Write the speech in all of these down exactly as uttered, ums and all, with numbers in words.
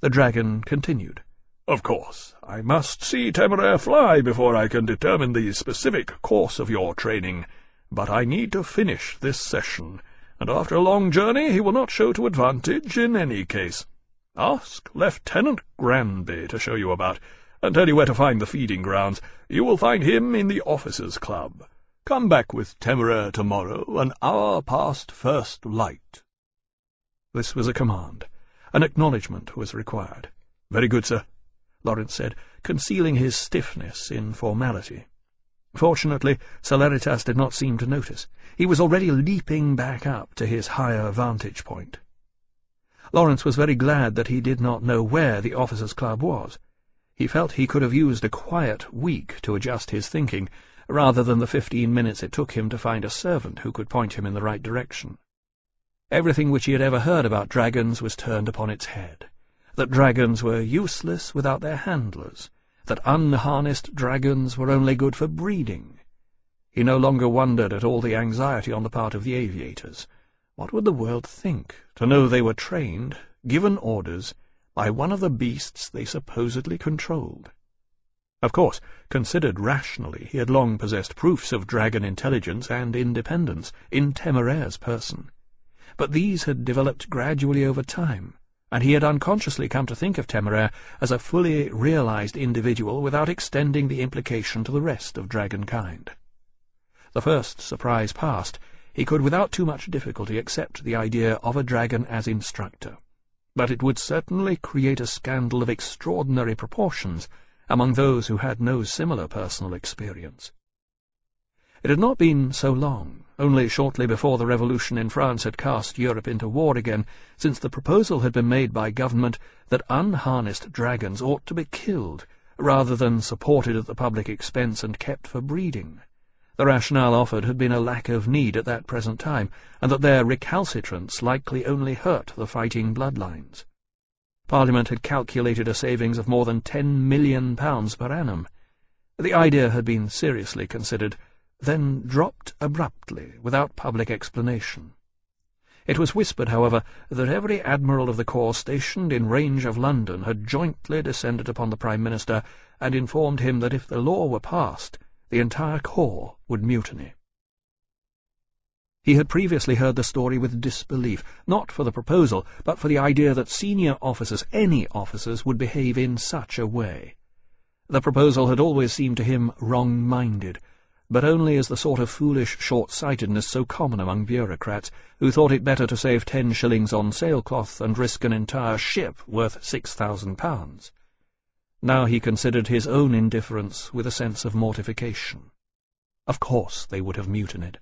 The dragon continued. "Of course, I must see Temeraire fly before I can determine the specific course of your training, but I need to finish this session, and after a long journey he will not show to advantage in any case. Ask Lieutenant Granby to show you about, and tell you where to find the feeding grounds. You will find him in the officers' club. Come back with Temeraire tomorrow, an hour past first light." This was a command. An acknowledgment was required. "Very good, sir," Lawrence said, concealing his stiffness in formality. Fortunately, Celeritas did not seem to notice. He was already leaping back up to his higher vantage point. Lawrence was very glad that he did not know where the officers' club was. He felt he could have used a quiet week to adjust his thinking, rather than the fifteen minutes it took him to find a servant who could point him in the right direction. Everything which he had ever heard about dragons was turned upon its head. That dragons were useless without their handlers, that unharnessed dragons were only good for breeding. He no longer wondered at all the anxiety on the part of the aviators. What would the world think, to know they were trained, given orders, by one of the beasts they supposedly controlled? Of course, considered rationally, he had long possessed proofs of dragon intelligence and independence in Temeraire's person. But these had developed gradually over time, and he had unconsciously come to think of Temeraire as a fully realized individual without extending the implication to the rest of dragonkind. The first surprise past, he could without too much difficulty accept the idea of a dragon as instructor, but it would certainly create a scandal of extraordinary proportions among those who had no similar personal experience. It had not been so long, only shortly before the revolution in France had cast Europe into war again, since the proposal had been made by government that unharnessed dragons ought to be killed, rather than supported at the public expense and kept for breeding. The rationale offered had been a lack of need at that present time, and that their recalcitrance likely only hurt the fighting bloodlines. Parliament had calculated a savings of more than ten million pounds per annum. The idea had been seriously considered, then dropped abruptly, without public explanation. It was whispered, however, that every admiral of the corps stationed in range of London had jointly descended upon the Prime Minister and informed him that if the law were passed, the entire corps would mutiny. He had previously heard the story with disbelief, not for the proposal, but for the idea that senior officers, any officers, would behave in such a way. The proposal had always seemed to him wrong-minded, but only as the sort of foolish short-sightedness so common among bureaucrats, who thought it better to save ten shillings on sailcloth and risk an entire ship worth six thousand pounds. Now he considered his own indifference with a sense of mortification. Of course they would have mutinied.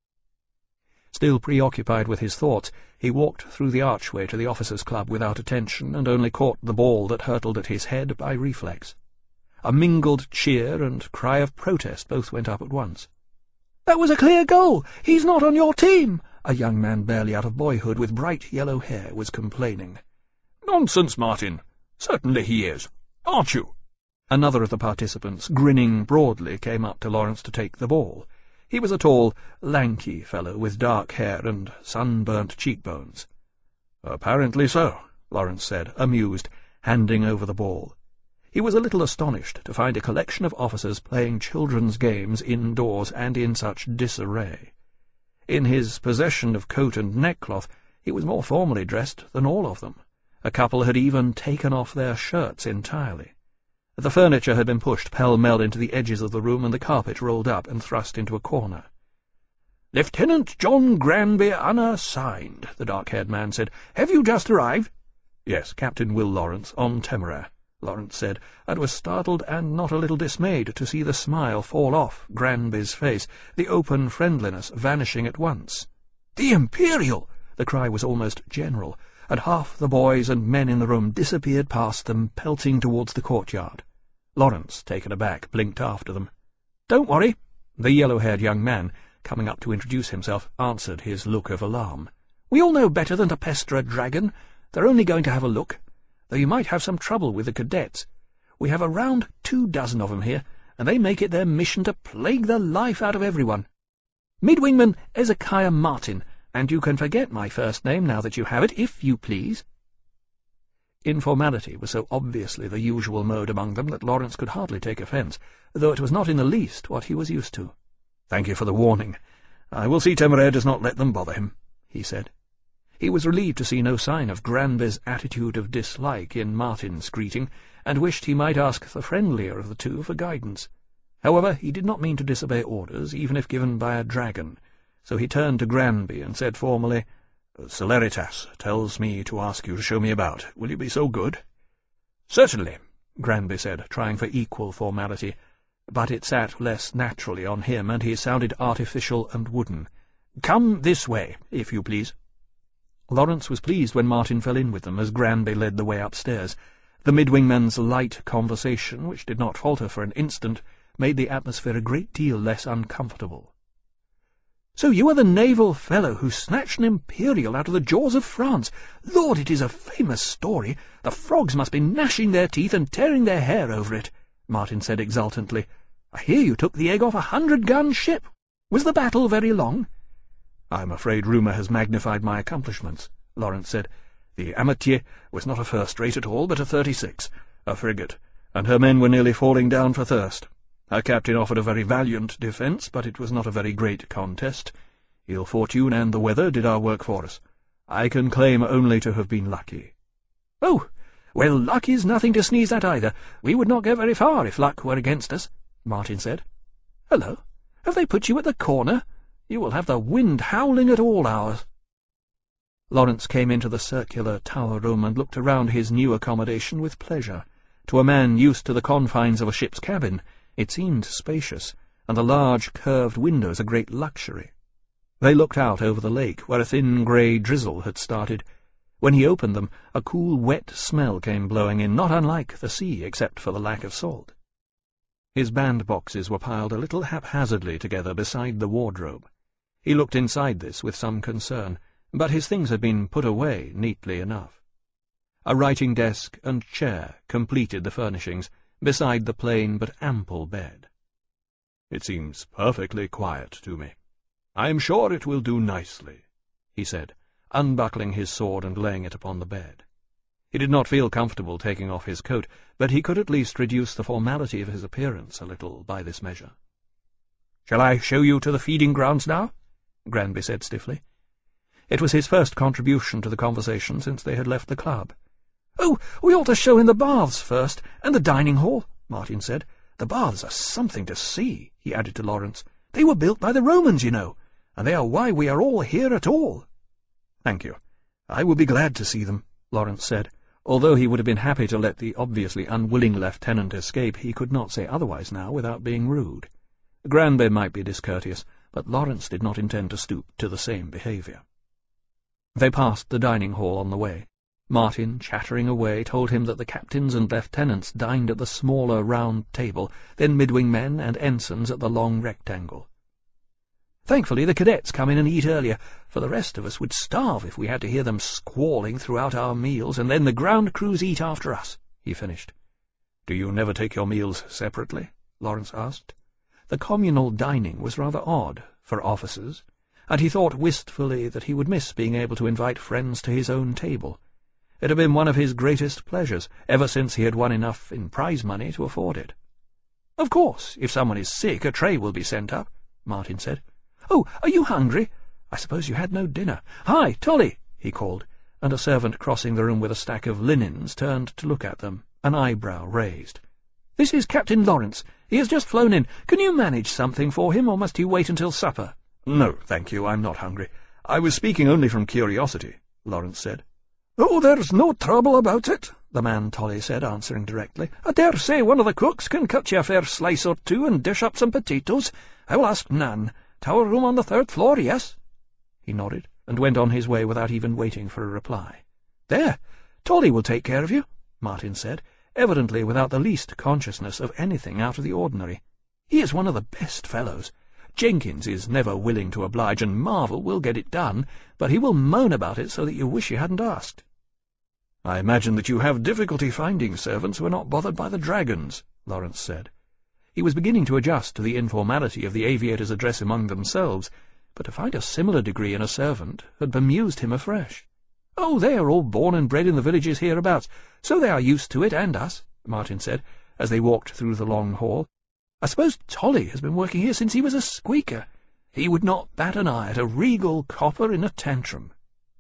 Still preoccupied with his thoughts, he walked through the archway to the officers' club without attention, and only caught the ball that hurtled at his head by reflex. A mingled cheer and cry of protest both went up at once. "That was a clear goal! He's not on your team!" A young man barely out of boyhood with bright yellow hair was complaining. "Nonsense, Martin! Certainly he is. Aren't you?" Another of the participants, grinning broadly, came up to Lawrence to take the ball. He was a tall, lanky fellow with dark hair and sunburnt cheekbones. "Apparently so," Lawrence said, amused, handing over the ball. He was a little astonished to find a collection of officers playing children's games indoors and in such disarray. In his possession of coat and neckcloth, he was more formally dressed than all of them. A couple had even taken off their shirts entirely. The furniture had been pushed pell-mell into the edges of the room, and the carpet rolled up and thrust into a corner. "Lieutenant John Granby, unassigned," the dark-haired man said. "Have you just arrived?" "Yes, Captain Will Lawrence, on Temeraire," Lawrence said, and was startled and not a little dismayed to see the smile fall off Granby's face, the open friendliness vanishing at once. "The Imperial!" The cry was almost general, and half the boys and men in the room disappeared past them, pelting towards the courtyard. Lawrence, taken aback, blinked after them. "Don't worry," the yellow-haired young man, coming up to introduce himself, answered his look of alarm. "We all know better than to pester a dragon. They're only going to have a look, though you might have some trouble with the cadets. We have around two dozen of them here, and they make it their mission to plague the life out of everyone. Midwingman Ezekiah Martin, and you can forget my first name now that you have it, if you please." Informality was so obviously the usual mode among them that Lawrence could hardly take offence, though it was not in the least what he was used to. "Thank you for the warning. I will see Temeraire does not let them bother him," he said. He was relieved to see no sign of Granby's attitude of dislike in Martin's greeting, and wished he might ask the friendlier of the two for guidance. However, he did not mean to disobey orders, even if given by a dragon, so he turned to Granby and said formally, "Celeritas tells me to ask you to show me about. Will you be so good?" "Certainly," Granby said, trying for equal formality, but it sat less naturally on him, and he sounded artificial and wooden. "Come this way, if you please." Lawrence was pleased when Martin fell in with them as Granby led the way upstairs. The midwingman's light conversation, which did not falter for an instant, made the atmosphere a great deal less uncomfortable. "So you are the naval fellow who snatched an Imperial out of the jaws of France. Lord, it is a famous story. The frogs must be gnashing their teeth and tearing their hair over it," Martin said exultantly. "I hear you took the egg off a hundred-gun ship. Was the battle very long?" "I'm afraid rumour has magnified my accomplishments," Lawrence said. "The Amitié was not a first-rate at all, but a thirty-six, a frigate, and her men were nearly falling down for thirst. Her captain offered a very valiant defence, but it was not a very great contest. Ill fortune and the weather did our work for us. I can claim only to have been lucky." "Oh, well, luck is nothing to sneeze at either. We would not get very far if luck were against us," Martin said. "Hello, have they put you at the corner? You will have the wind howling at all hours." Lawrence came into the circular tower room and looked around his new accommodation with pleasure. To a man used to the confines of a ship's cabin, it seemed spacious, and the large curved windows a great luxury. They looked out over the lake, where a thin grey drizzle had started. When he opened them, a cool, wet smell came blowing in, not unlike the sea, except for the lack of salt. His bandboxes were piled a little haphazardly together beside the wardrobe. He looked inside this with some concern, but his things had been put away neatly enough. A writing desk and chair completed the furnishings, beside the plain but ample bed. "It seems perfectly quiet to me. I am sure it will do nicely," he said, unbuckling his sword and laying it upon the bed. He did not feel comfortable taking off his coat, but he could at least reduce the formality of his appearance a little by this measure. "Shall I show you to the feeding grounds now?" Granby said stiffly. It was his first contribution to the conversation since they had left the club. "Oh, we ought to show in the baths first, and the dining hall," Martin said. "The baths are something to see," he added to Lawrence. "They were built by the Romans, you know, and they are why we are all here at all." "Thank you. I will be glad to see them," Lawrence said. Although he would have been happy to let the obviously unwilling lieutenant escape, he could not say otherwise now without being rude. Granby might be discourteous, but Lawrence did not intend to stoop to the same behaviour. They passed the dining hall on the way. Martin, chattering away, told him that the captains and lieutenants dined at the smaller round table, then midwing men and ensigns at the long rectangle. "Thankfully the cadets come in and eat earlier, for the rest of us would starve if we had to hear them squalling throughout our meals, and then the ground crews eat after us," he finished. "Do you never take your meals separately?" Lawrence asked. The communal dining was rather odd for officers, and he thought wistfully that he would miss being able to invite friends to his own table. It had been one of his greatest pleasures, ever since he had won enough in prize money to afford it. "Of course, if someone is sick, a tray will be sent up," Martin said. "Oh, are you hungry? I suppose you had no dinner. Hi, Tolly," he called, and a servant crossing the room with a stack of linens turned to look at them, an eyebrow raised. "This is Captain Lawrence. He has just flown in. Can you manage something for him, or must he wait until supper?" "No, thank you, I'm not hungry. I was speaking only from curiosity," Lawrence said. "Oh, there's no trouble about it," the man Tolly said, answering directly. "I dare say one of the cooks can cut you a fair slice or two and dish up some potatoes. I will ask Nan. Tower room on the third floor, yes?" He nodded, and went on his way without even waiting for a reply. "There, Tolly will take care of you," Martin said, evidently without the least consciousness of anything out of the ordinary. "He is one of the best fellows. Jenkins is never willing to oblige, and Marvel will get it done, but he will moan about it so that you wish you hadn't asked." "I imagine that you have difficulty finding servants who are not bothered by the dragons," Lawrence said. He was beginning to adjust to the informality of the aviators' address among themselves, but to find a similar degree in a servant had bemused him afresh. "Oh, they are all born and bred in the villages hereabouts, so they are used to it, and us," Martin said, as they walked through the long hall. "I suppose Tolly has been working here since he was a squeaker. He would not bat an eye at a regal copper in a tantrum."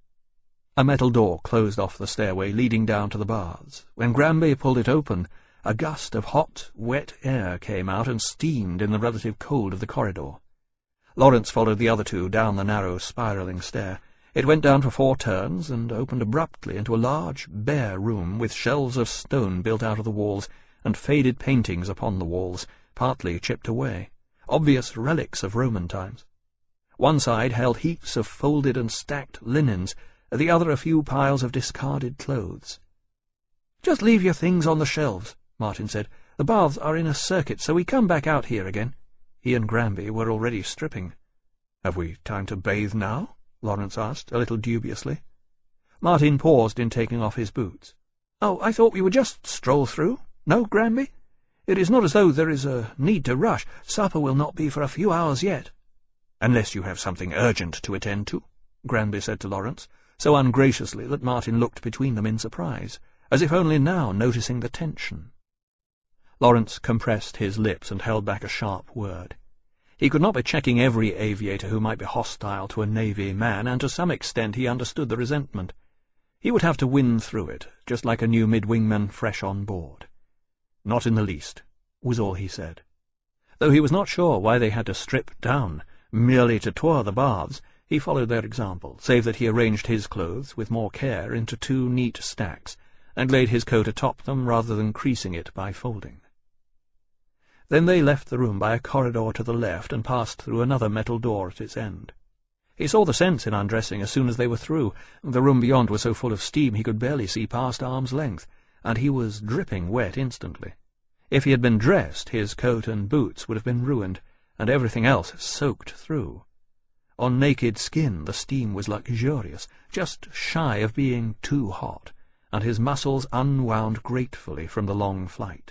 A metal door closed off the stairway leading down to the baths. When Granby pulled it open, a gust of hot, wet air came out and steamed in the relative cold of the corridor. Lawrence followed the other two down the narrow, spiralling stair. It went down for four turns and opened abruptly into a large, bare room with shelves of stone built out of the walls and faded paintings upon the walls, partly chipped away, obvious relics of Roman times. One side held heaps of folded and stacked linens, the other a few piles of discarded clothes. "Just leave your things on the shelves," Martin said. "The baths are in a circuit, so we come back out here again." He and Granby were already stripping. "Have we time to bathe now?" Lawrence asked, a little dubiously. Martin paused in taking off his boots. "Oh, I thought we would just stroll through. No, Granby? It is not as though there is a need to rush. Supper will not be for a few hours yet." "Unless you have something urgent to attend to," Granby said to Lawrence, so ungraciously that Martin looked between them in surprise, as if only now noticing the tension. Lawrence compressed his lips and held back a sharp word. He could not be checking every aviator who might be hostile to a Navy man, and to some extent he understood the resentment. He would have to win through it, just like a new mid-wingman fresh on board. "Not in the least," was all he said. Though he was not sure why they had to strip down, merely to tour the baths, he followed their example, save that he arranged his clothes with more care into two neat stacks, and laid his coat atop them rather than creasing it by folding. Then they left the room by a corridor to the left and passed through another metal door at its end. He saw the sense in undressing as soon as they were through. The room beyond was so full of steam he could barely see past arm's length, and he was dripping wet instantly. If he had been dressed, his coat and boots would have been ruined, and everything else soaked through. On naked skin the steam was luxurious, just shy of being too hot, and his muscles unwound gratefully from the long flight.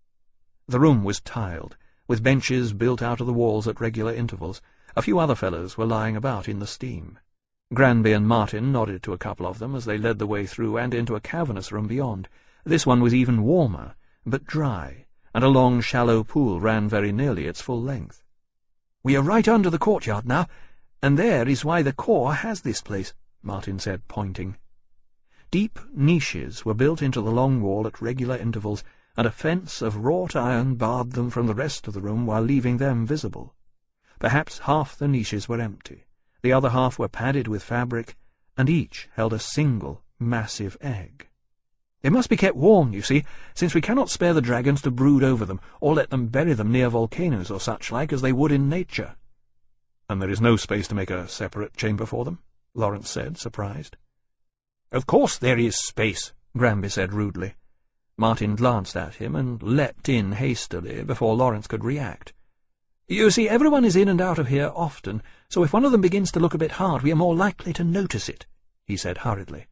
The room was tiled, with benches built out of the walls at regular intervals. A few other fellows were lying about in the steam. Granby and Martin nodded to a couple of them as they led the way through and into a cavernous room beyond. This one was even warmer, but dry, and a long, shallow pool ran very nearly its full length. "We are right under the courtyard now, and there is why the Corps has this place," Martin said, pointing. Deep niches were built into the long wall at regular intervals, and a fence of wrought iron barred them from the rest of the room while leaving them visible. Perhaps half the niches were empty, the other half were padded with fabric, and each held a single massive egg. "They must be kept warm, you see, since we cannot spare the dragons to brood over them, or let them bury them near volcanoes or such like as they would in nature." "And there is no space to make a separate chamber for them?" Lawrence said, surprised. "Of course there is space," Granby said rudely. Martin glanced at him and leapt in hastily before Lawrence could react. "You see, everyone is in and out of here often, so if one of them begins to look a bit hard, we are more likely to notice it," he said hurriedly.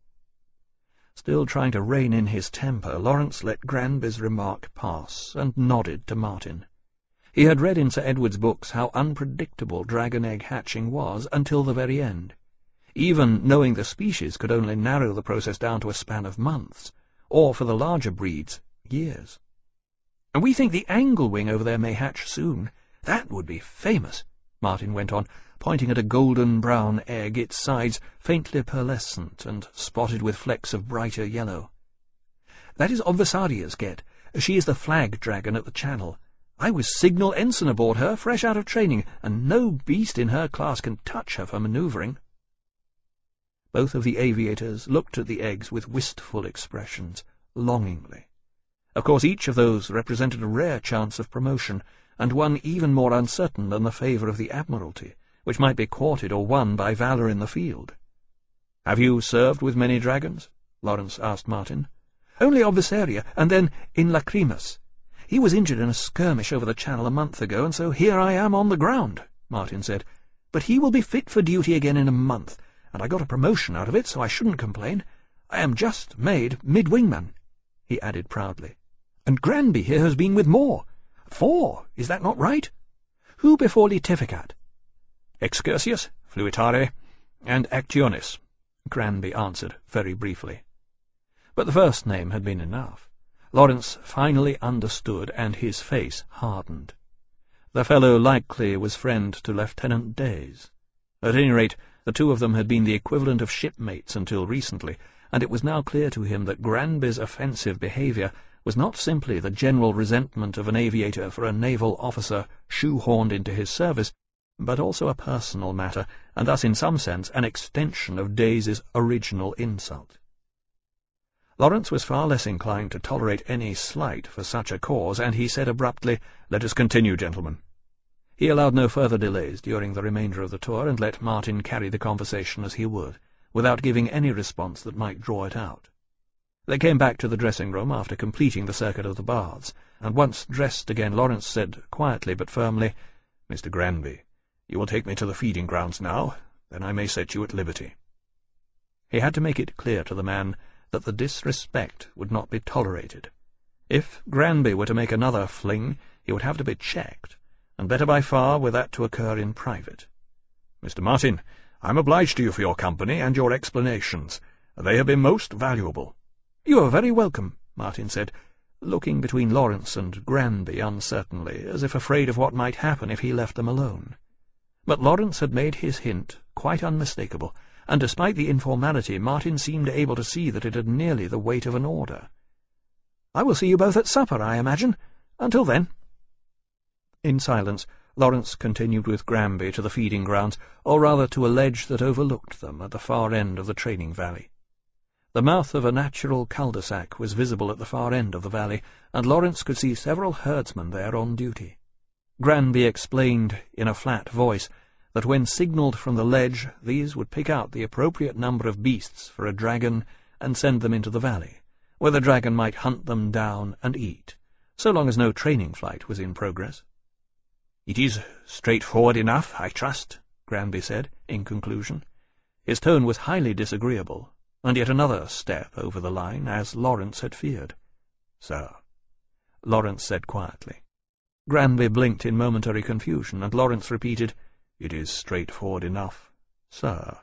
Still trying to rein in his temper, Lawrence let Granby's remark pass and nodded to Martin. He had read in Sir Edward's books how unpredictable dragon egg hatching was until the very end. Even knowing the species could only narrow the process down to a span of months, or, for the larger breeds, years. "And we think the angle-wing over there may hatch soon. That would be famous," Martin went on, pointing at a golden-brown egg, its sides faintly pearlescent and spotted with flecks of brighter yellow. "That is Obvesaria's get. She is the flag dragon at the Channel. I was signal ensign aboard her, fresh out of training, and no beast in her class can touch her for manoeuvring." Both of the aviators looked at the eggs with wistful expressions, longingly. Of course, each of those represented a rare chance of promotion, and one even more uncertain than the favour of the Admiralty, which might be courted or won by valour in the field. "Have you served with many dragons?" Lawrence asked Martin. "Only Obvesaria, and then in Lacrimus. He was injured in a skirmish over the Channel a month ago, and so here I am on the ground," Martin said. "But he will be fit for duty again in a month, and I got a promotion out of it, so I shouldn't complain. I am just made mid-wingman," he added proudly. "And Granby here has been with more. Four, is that not right? Who before Litificat?" "Excursius, Fluitare, and Actionis," Granby answered very briefly. But the first name had been enough. Lawrence finally understood, and his face hardened. The fellow likely was friend to Lieutenant Days. At any rate, the two of them had been the equivalent of shipmates until recently, and it was now clear to him that Granby's offensive behaviour was not simply the general resentment of an aviator for a naval officer shoehorned into his service, but also a personal matter, and thus in some sense an extension of Days's original insult. Lawrence was far less inclined to tolerate any slight for such a cause, and he said abruptly, "Let us continue, gentlemen." He allowed no further delays during the remainder of the tour, and let Martin carry the conversation as he would, without giving any response that might draw it out. They came back to the dressing-room after completing the circuit of the baths, and once dressed again, Lawrence said quietly but firmly, "Mister Granby, you will take me to the feeding grounds now, then I may set you at liberty." He had to make it clear to the man that the disrespect would not be tolerated. If Granby were to make another fling, he would have to be checked, and better by far were that to occur in private. "Mister Martin, I am obliged to you for your company and your explanations. They have been most valuable." "You are very welcome," Martin said, looking between Lawrence and Granby uncertainly, as if afraid of what might happen if he left them alone. But Lawrence had made his hint quite unmistakable, and despite the informality, Martin seemed able to see that it had nearly the weight of an order. "I will see you both at supper, I imagine. Until then." In silence, Lawrence continued with Granby to the feeding grounds, or rather to a ledge that overlooked them at the far end of the training valley. The mouth of a natural cul-de-sac was visible at the far end of the valley, and Lawrence could see several herdsmen there on duty. Granby explained in a flat voice that when signalled from the ledge, these would pick out the appropriate number of beasts for a dragon and send them into the valley, where the dragon might hunt them down and eat, so long as no training flight was in progress. "It is straightforward enough, I trust," Granby said, in conclusion. His tone was highly disagreeable, and yet another step over the line, as Lawrence had feared. "Sir," Lawrence said quietly. Granby blinked in momentary confusion, and Lawrence repeated, "It is straightforward enough, sir."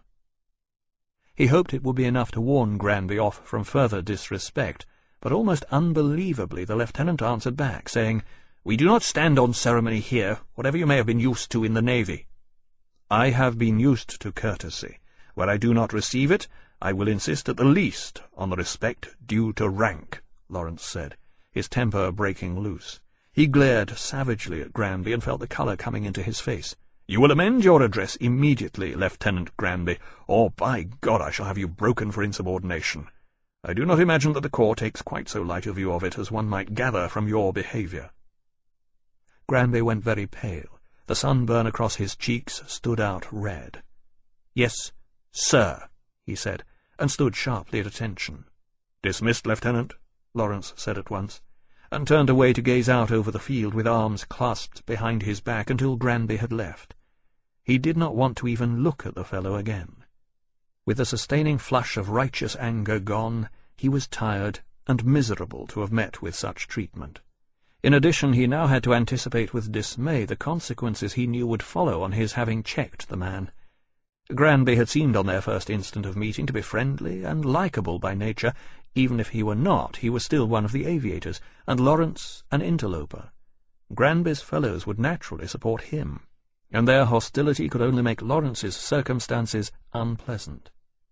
He hoped it would be enough to warn Granby off from further disrespect, but almost unbelievably the lieutenant answered back, saying, "We do not stand on ceremony here, whatever you may have been used to in the Navy." "I have been used to courtesy. Where I do not receive it, I will insist at the least on the respect due to rank," Lawrence said, his temper breaking loose. He glared savagely at Granby and felt the colour coming into his face. "You will amend your address immediately, Lieutenant Granby, or by God I shall have you broken for insubordination. I do not imagine that the Corps takes quite so light a view of it as one might gather from your behaviour." Granby went very pale. The sunburn across his cheeks stood out red. "Yes, sir," he said, and stood sharply at attention. "Dismissed, Lieutenant," Lawrence said at once, and turned away to gaze out over the field with arms clasped behind his back until Granby had left. He did not want to even look at the fellow again. With the sustaining flush of righteous anger gone, he was tired and miserable to have met with such treatment. In addition, he now had to anticipate with dismay the consequences he knew would follow on his having checked the man. Granby had seemed on their first instant of meeting to be friendly and likeable by nature. Even if he were not, he was still one of the aviators, and Lawrence an interloper. Granby's fellows would naturally support him, and their hostility could only make Lawrence's circumstances unpleasant.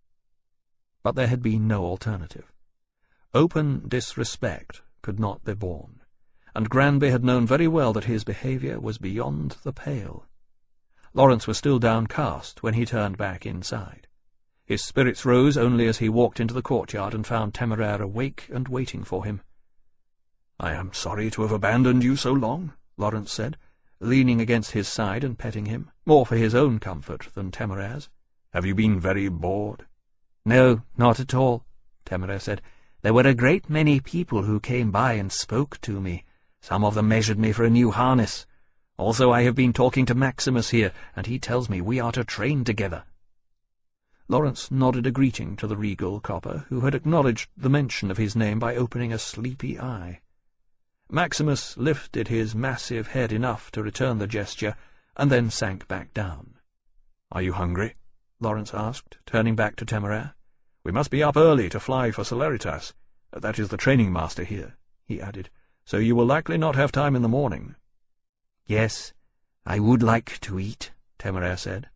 But there had been no alternative. Open disrespect could not be borne, and Granby had known very well that his behaviour was beyond the pale. Lawrence was still downcast when he turned back inside. His spirits rose only as he walked into the courtyard and found Temeraire awake and waiting for him. "I am sorry to have abandoned you so long," Lawrence said, leaning against his side and petting him, more for his own comfort than Temeraire's. "Have you been very bored?" "No, not at all," Temeraire said. "There were a great many people who came by and spoke to me. Some of them measured me for a new harness. Also, I have been talking to Maximus here, and he tells me we are to train together." Lawrence nodded a greeting to the regal copper, who had acknowledged the mention of his name by opening a sleepy eye. Maximus lifted his massive head enough to return the gesture, and then sank back down. "Are you hungry?" Lawrence asked, turning back to Temeraire. We must be up early to fly for Celeritas. That is the training master here," he added, "so you will likely not have time in the morning." "Yes, I would like to eat," Temeraire said.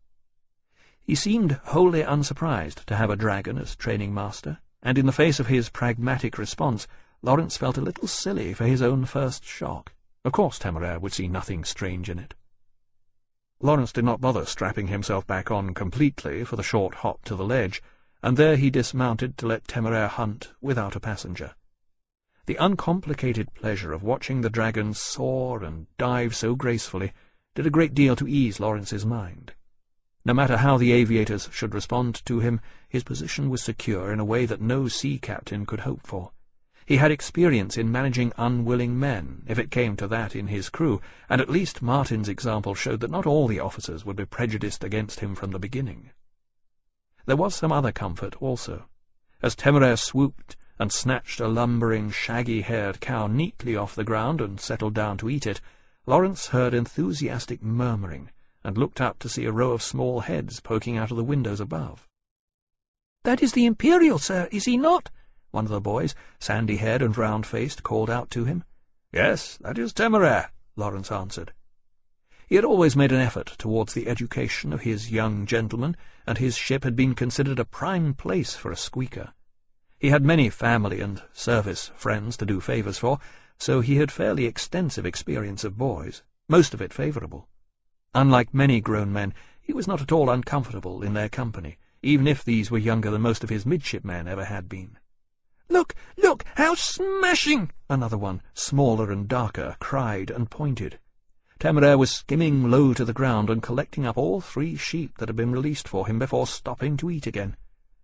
He seemed wholly unsurprised to have a dragon as training master, and in the face of his pragmatic response, Lawrence felt a little silly for his own first shock. Of course Temeraire would see nothing strange in it. Lawrence did not bother strapping himself back on completely for the short hop to the ledge, and there he dismounted to let Temeraire hunt without a passenger. The uncomplicated pleasure of watching the dragon soar and dive so gracefully did a great deal to ease Lawrence's mind. No matter how the aviators should respond to him, his position was secure in a way that no sea captain could hope for. He had experience in managing unwilling men, if it came to that in his crew, and at least Martin's example showed that not all the officers would be prejudiced against him from the beginning. There was some other comfort also. As Temeraire swooped and snatched a lumbering, shaggy-haired cow neatly off the ground and settled down to eat it, Lawrence heard enthusiastic murmuring, and looked up to see a row of small heads poking out of the windows above. "That is the Imperial, sir, is he not?" one of the boys, sandy-haired and round-faced, called out to him. "Yes, that is Temeraire," Lawrence answered. He had always made an effort towards the education of his young gentleman, and his ship had been considered a prime place for a squeaker. He had many family and service friends to do favours for, so he had fairly extensive experience of boys, most of it favourable. Unlike many grown men, he was not at all uncomfortable in their company, even if these were younger than most of his midshipmen ever had been. "Look, look, how smashing!" another one, smaller and darker, cried and pointed. Temeraire was skimming low to the ground and collecting up all three sheep that had been released for him before stopping to eat again.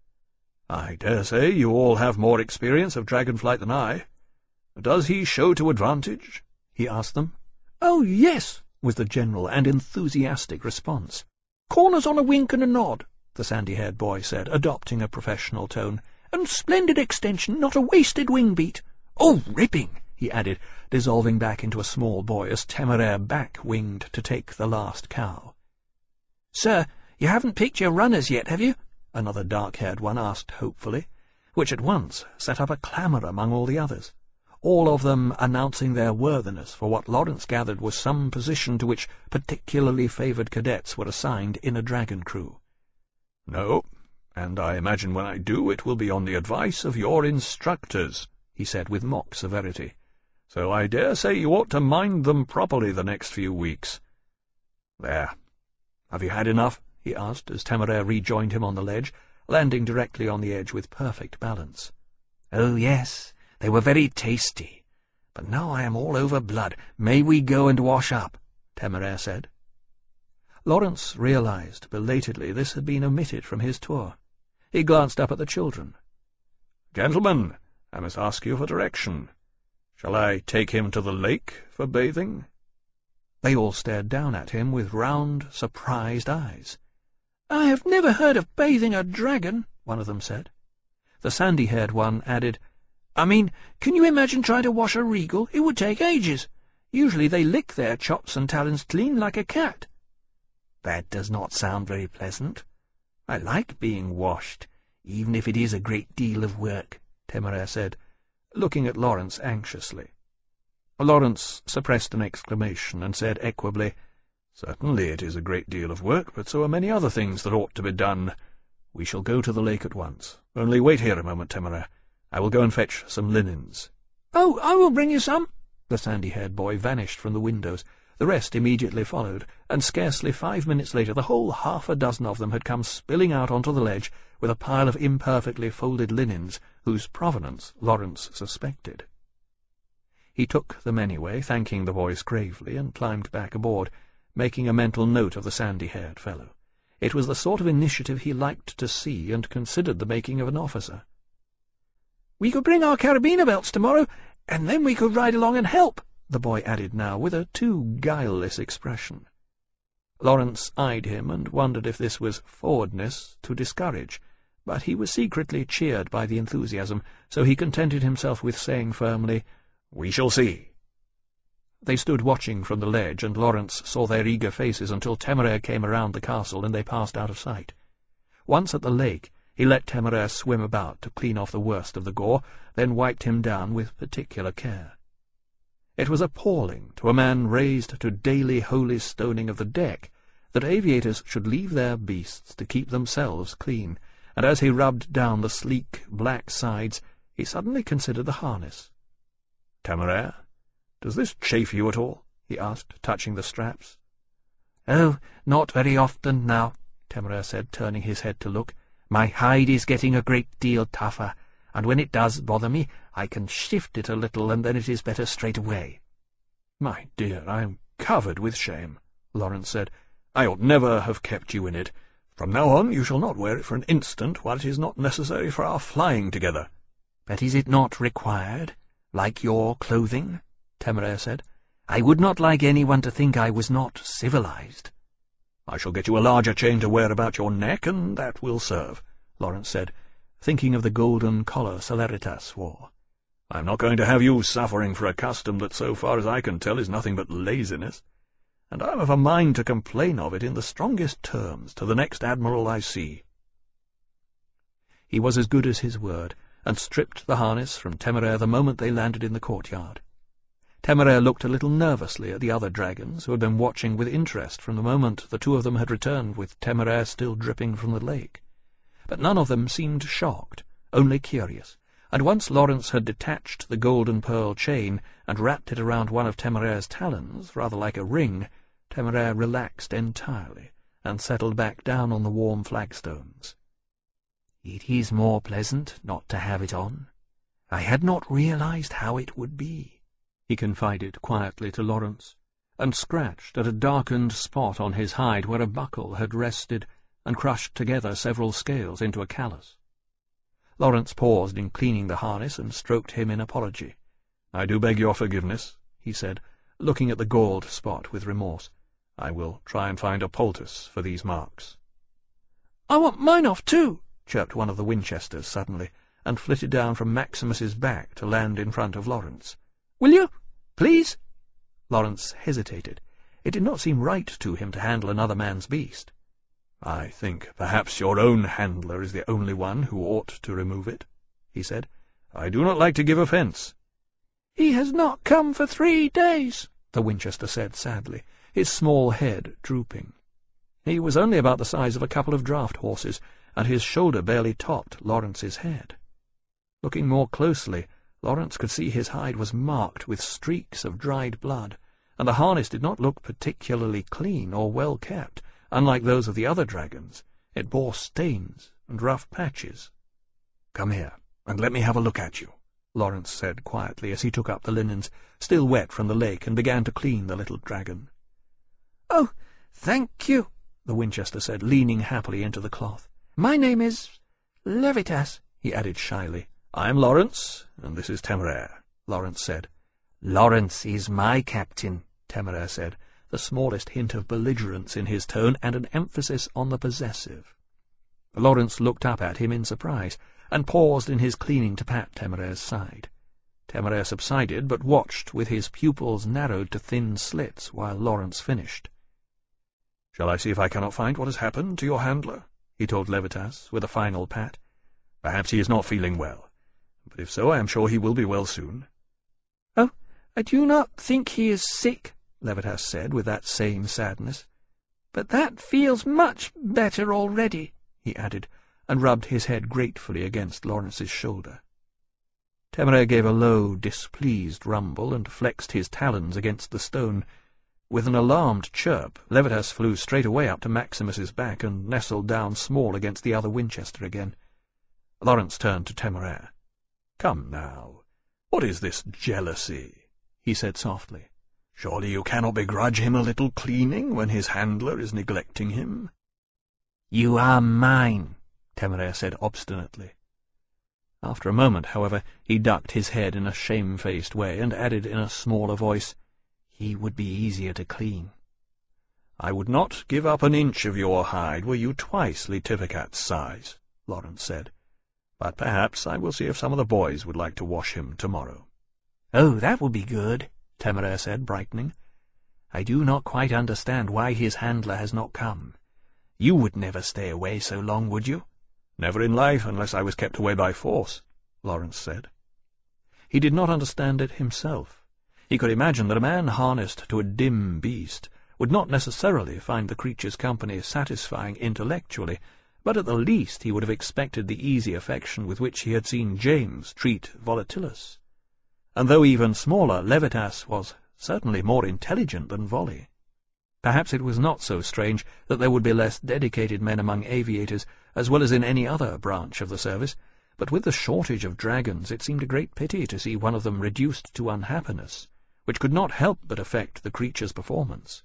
"I dare say you all have more experience of dragon-flight than I. Does he show to advantage?" he asked them. "Oh, yes," was the general and enthusiastic response. "Corners on a wink and a nod," the sandy-haired boy said, adopting a professional tone. "And splendid extension, not a wasted wing beat. Oh, ripping," he added, dissolving back into a small boy as Temeraire back-winged to take the last cow. "Sir, you haven't picked your runners yet, have you?" another dark-haired one asked hopefully, which at once set up a clamour among all the others, all of them announcing their worthiness for what Lawrence gathered was some position to which particularly favoured cadets were assigned in a dragon crew. "No, and I imagine when I do it will be on the advice of your instructors," he said with mock severity. "So I dare say you ought to mind them properly the next few weeks. There. Have you had enough?" he asked, as Temeraire rejoined him on the ledge, landing directly on the edge with perfect balance. "Oh, yes, they were very tasty. But now I am all over blood. May we go and wash up?" Temeraire said. Lawrence realized belatedly this had been omitted from his tour. He glanced up at the children. "Gentlemen, I must ask you for direction. Shall I take him to the lake for bathing?" They all stared down at him with round, surprised eyes. "I have never heard of bathing a dragon," one of them said. The sandy-haired one added, "I mean, can you imagine trying to wash a regal? It would take ages. Usually they lick their chops and talons clean like a cat." "That does not sound very pleasant. I like being washed, even if it is a great deal of work," Temeraire said, looking at Lawrence anxiously. Lawrence suppressed an exclamation and said equably, "Certainly it is a great deal of work, but so are many other things that ought to be done. We shall go to the lake at once. Only wait here a moment, Temeraire. I will go and fetch some linens." "Oh, I will bring you some." The sandy-haired boy vanished from the windows. The rest immediately followed, and scarcely five minutes later the whole half a dozen of them had come spilling out onto the ledge with a pile of imperfectly folded linens, whose provenance Lawrence suspected. He took them anyway, thanking the boys gravely, and climbed back aboard, making a mental note of the sandy-haired fellow. It was the sort of initiative he liked to see, and considered the making of an officer. "We could bring our carabiner belts tomorrow, and then we could ride along and help," the boy added now, with a too guileless expression. Lawrence eyed him and wondered if this was forwardness to discourage, but he was secretly cheered by the enthusiasm, so he contented himself with saying firmly, "We shall see." They stood watching from the ledge, and Lawrence saw their eager faces until Temeraire came around the castle and they passed out of sight. Once at the lake, He let Temeraire swim about to clean off the worst of the gore, then wiped him down with particular care. It was appalling to a man raised to daily holy stoning of the deck that aviators should leave their beasts to keep themselves clean, and as he rubbed down the sleek, black sides, he suddenly considered the harness. "Temeraire, does this chafe you at all?" he asked, touching the straps. "Oh, not very often now," Temeraire said, turning his head to look. "My hide is getting a great deal tougher, and when it does bother me, I can shift it a little, and then it is better straight away." "My dear, I am covered with shame," Lawrence said. "I ought never have kept you in it. From now on you shall not wear it for an instant while it is not necessary for our flying together." "But is it not required, like your clothing?" Temeraire said. "I would not like anyone to think I was not civilized." "I shall get you a larger chain to wear about your neck, and that will serve," Lawrence said, thinking of the golden collar Celeritas wore. "I am not going to have you suffering for a custom that, so far as I can tell, is nothing but laziness, and I am of a mind to complain of it in the strongest terms to the next admiral I see." He was as good as his word, and stripped the harness from Temeraire the moment they landed in the courtyard. Temeraire looked a little nervously at the other dragons, who had been watching with interest from the moment the two of them had returned with Temeraire still dripping from the lake. But none of them seemed shocked, only curious, and once Lawrence had detached the golden pearl chain and wrapped it around one of Temeraire's talons, rather like a ring, Temeraire relaxed entirely and settled back down on the warm flagstones. "It is more pleasant not to have it on. I had not realized how it would be," he confided quietly to Lawrence, and scratched at a darkened spot on his hide where a buckle had rested and crushed together several scales into a callus. Lawrence paused in cleaning the harness and stroked him in apology. "I do beg your forgiveness," he said, looking at the galled spot with remorse. "I will try and find a poultice for these marks." "I want mine off too," chirped one of the Winchesters suddenly, and flitted down from Maximus's back to land in front of Lawrence. "Will you? Please?" Lawrence hesitated. It did not seem right to him to handle another man's beast. "I think perhaps your own handler is the only one who ought to remove it," he said. "I do not like to give offence." "He has not come for three days," the Winchester said sadly, his small head drooping. He was only about the size of a couple of draught horses, and his shoulder barely topped Lawrence's head. Looking more closely, Lawrence could see his hide was marked with streaks of dried blood, and the harness did not look particularly clean or well kept. Unlike those of the other dragons, it bore stains and rough patches. "Come here, and let me have a look at you," Lawrence said quietly as he took up the linens, still wet from the lake, and began to clean the little dragon. "Oh, thank you," the Winchester said, leaning happily into the cloth. "My name is Levitas," he added shyly. "I am Lawrence, and this is Temeraire," Lawrence said. "Lawrence is my captain," Temeraire said, the smallest hint of belligerence in his tone and an emphasis on the possessive. Lawrence looked up at him in surprise, and paused in his cleaning to pat Temeraire's side. Temeraire subsided, but watched with his pupils narrowed to thin slits while Lawrence finished. "Shall I see if I cannot find what has happened to your handler?" he told Levitas, with a final pat. "Perhaps he is not feeling well, but if so, I am sure he will be well soon." "Oh, I do not think he is sick," Levitas said with that same sadness. "But that feels much better already," he added, and rubbed his head gratefully against Lawrence's shoulder. Temeraire gave a low, displeased rumble and flexed his talons against the stone. With an alarmed chirp, Levitas flew straight away up to Maximus's back and nestled down small against the other Winchester again. Lawrence turned to Temeraire. "Come now, what is this jealousy?" he said softly. "Surely you cannot begrudge him a little cleaning when his handler is neglecting him?" "You are mine," Temeraire said obstinately. After a moment, however, he ducked his head in a shamefaced way and added in a smaller voice, "He would be easier to clean." "I would not give up an inch of your hide were you twice Litivicat's size," Lawrence said. "But perhaps I will see if some of the boys would like to wash him tomorrow." "Oh, that would be good," Temeraire said, brightening. "I do not quite understand why his handler has not come. You would never stay away so long, would you?" "Never in life, unless I was kept away by force," Lawrence said. He did not understand it himself. He could imagine that a man harnessed to a dim beast would not necessarily find the creature's company satisfying intellectually, but at the least he would have expected the easy affection with which he had seen James treat Volatilus. And though even smaller, Levitas was certainly more intelligent than Volley. Perhaps it was not so strange that there would be less dedicated men among aviators, as well as in any other branch of the service, but with the shortage of dragons it seemed a great pity to see one of them reduced to unhappiness, which could not help but affect the creature's performance.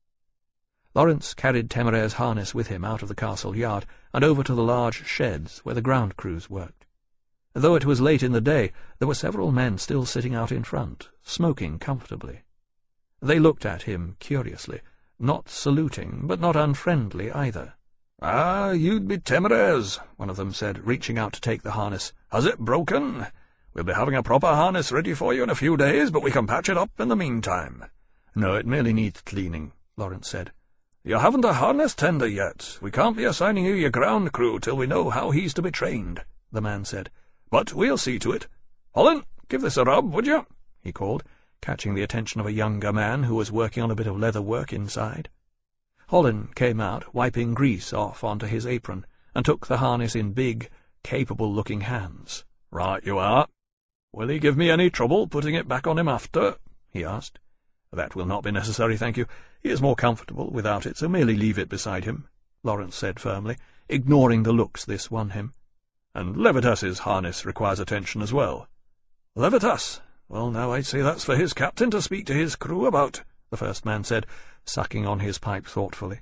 Lawrence carried Temeraire's harness with him out of the castle yard and over to the large sheds where the ground crews worked. Though it was late in the day, there were several men still sitting out in front, smoking comfortably. They looked at him curiously, not saluting, but not unfriendly either. "Ah, you'd be Temeraire's," one of them said, reaching out to take the harness. "Has it broken? We'll be having a proper harness ready for you in a few days, but we can patch it up in the meantime." "No, it merely needs cleaning," Lawrence said. "You haven't a harness tender yet. We can't be assigning you your ground crew till we know how he's to be trained," the man said. "But we'll see to it. Hollin, give this a rub, would you?" he called, catching the attention of a younger man who was working on a bit of leather work inside. Hollin came out, wiping grease off onto his apron, and took the harness in big, capable-looking hands. "Right you are. Will he give me any trouble putting it back on him after?" he asked. "That will not be necessary, thank you. He is more comfortable without it, so merely leave it beside him," Lawrence said firmly, ignoring the looks this won him. "And Levitas's harness requires attention as well." "Levitas? Well, now I'd say that's for his captain to speak to his crew about," the first man said, sucking on his pipe thoughtfully.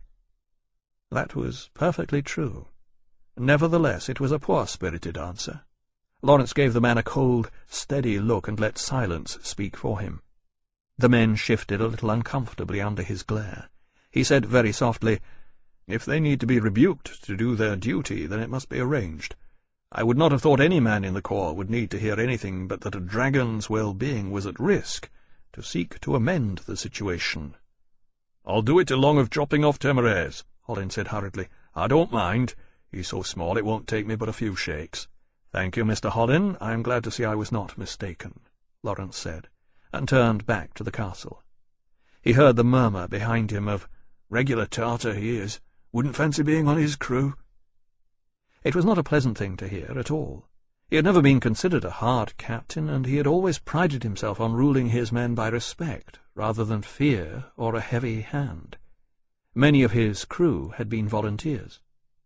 That was perfectly true. Nevertheless, it was a poor-spirited answer. Lawrence gave the man a cold, steady look and let silence speak for him. The men shifted a little uncomfortably under his glare. He said very softly, "If they need to be rebuked to do their duty, then it must be arranged. I would not have thought any man in the Corps would need to hear anything but that a dragon's well-being was at risk, to seek to amend the situation." "I'll do it along of dropping off Temeraire's," Hollin said hurriedly. "I don't mind. He's so small it won't take me but a few shakes." "Thank you, Mister Hollin. I am glad to see I was not mistaken," Lawrence said, and turned back to the castle. He heard the murmur behind him of, "Regular Tartar he is. Wouldn't fancy being on his crew." It was not a pleasant thing to hear at all. He had never been considered a hard captain, and he had always prided himself on ruling his men by respect, rather than fear or a heavy hand. Many of his crew had been volunteers.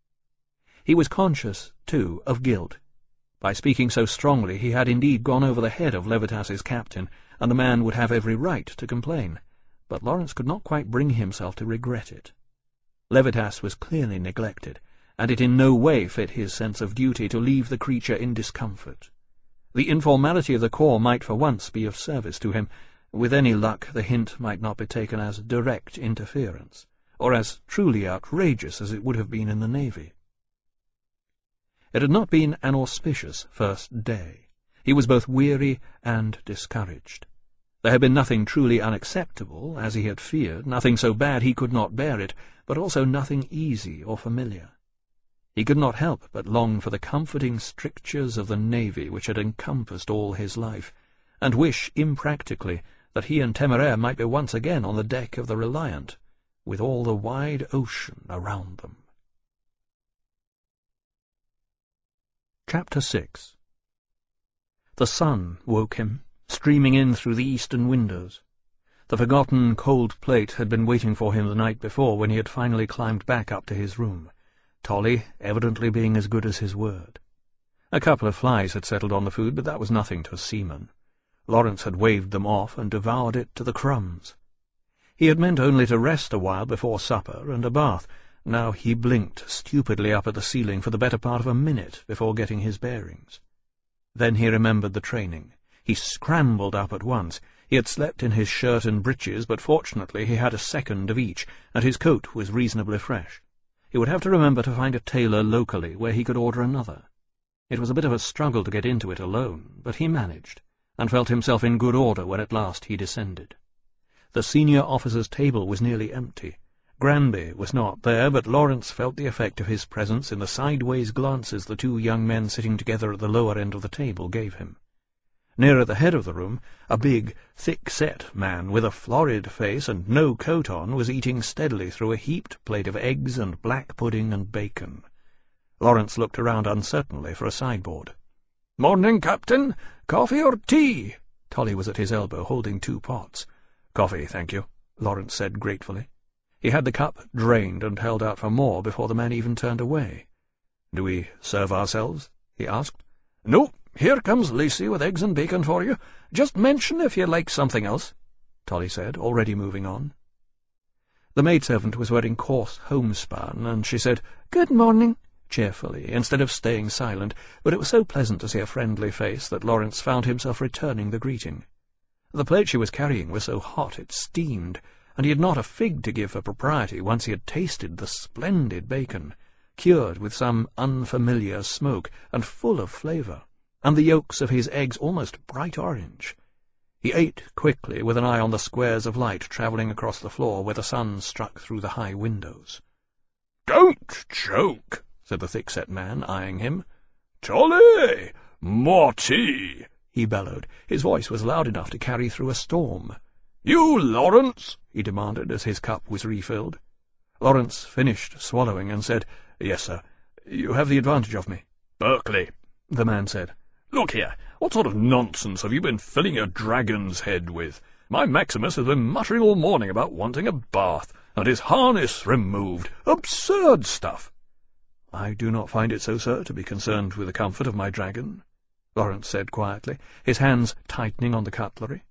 He was conscious, too, of guilt. By speaking so strongly he had indeed gone over the head of Levitas's captain, and the man would have every right to complain, but Lawrence could not quite bring himself to regret it. Levitas was clearly neglected, and it in no way fit his sense of duty to leave the creature in discomfort. The informality of the Corps might for once be of service to him. With any luck the hint might not be taken as direct interference, or as truly outrageous as it would have been in the Navy. It had not been an auspicious first day. He was both weary and discouraged. There had been nothing truly unacceptable, as he had feared, nothing so bad he could not bear it, but also nothing easy or familiar. He could not help but long for the comforting strictures of the Navy which had encompassed all his life, and wish impractically that he and Temeraire might be once again on the deck of the Reliant, with all the wide ocean around them. Chapter six. The sun woke him, streaming in through the eastern windows. The forgotten cold plate had been waiting for him the night before when he had finally climbed back up to his room, Tolly evidently being as good as his word. A couple of flies had settled on the food, but that was nothing to a seaman. Lawrence had waved them off and devoured it to the crumbs. He had meant only to rest a while before supper and a bath. Now he blinked stupidly up at the ceiling for the better part of a minute before getting his bearings. Then he remembered the training. He scrambled up at once. He had slept in his shirt and breeches, but fortunately he had a second of each, and his coat was reasonably fresh. He would have to remember to find a tailor locally where he could order another. It was a bit of a struggle to get into it alone, but he managed, and felt himself in good order when at last he descended. The senior officer's table was nearly empty. Granby was not there, but Lawrence felt the effect of his presence in the sideways glances the two young men sitting together at the lower end of the table gave him. Near at the head of the room, a big, thick-set man with a florid face and no coat on was eating steadily through a heaped plate of eggs and black pudding and bacon. Lawrence looked around uncertainly for a sideboard. "Morning, Captain. Coffee or tea?" Tolly was at his elbow, holding two pots. "Coffee, thank you," Lawrence said gratefully. He had the cup drained and held out for more before the man even turned away. "Do we serve ourselves?" he asked. "No. Here comes Lacey with eggs and bacon for you. Just mention if you like something else," Tolly said, already moving on. The maidservant was wearing coarse homespun, and she said, "Good morning," cheerfully, instead of staying silent, but it was so pleasant to see a friendly face that Lawrence found himself returning the greeting. The plate she was carrying was so hot it steamed, and he had not a fig to give for propriety once he had tasted the splendid bacon, cured with some unfamiliar smoke and full of flavour, and the yolks of his eggs almost bright orange. He ate quickly, with an eye on the squares of light travelling across the floor where the sun struck through the high windows. "Don't joke," said the thick-set man, eyeing him. "Tolly! More tea!" he bellowed. His voice was loud enough to carry through a storm. "You, Lawrence?" he demanded as his cup was refilled. Lawrence finished swallowing and said, "Yes, sir. You have the advantage of me." "Berkeley," the man said. "Look here, what sort of nonsense have you been filling your dragon's head with? My Maximus has been muttering all morning about wanting a bath, and his harness removed. Absurd stuff." "I do not find it so, sir, to be concerned with the comfort of my dragon," Lawrence said quietly, his hands tightening on the cutlery.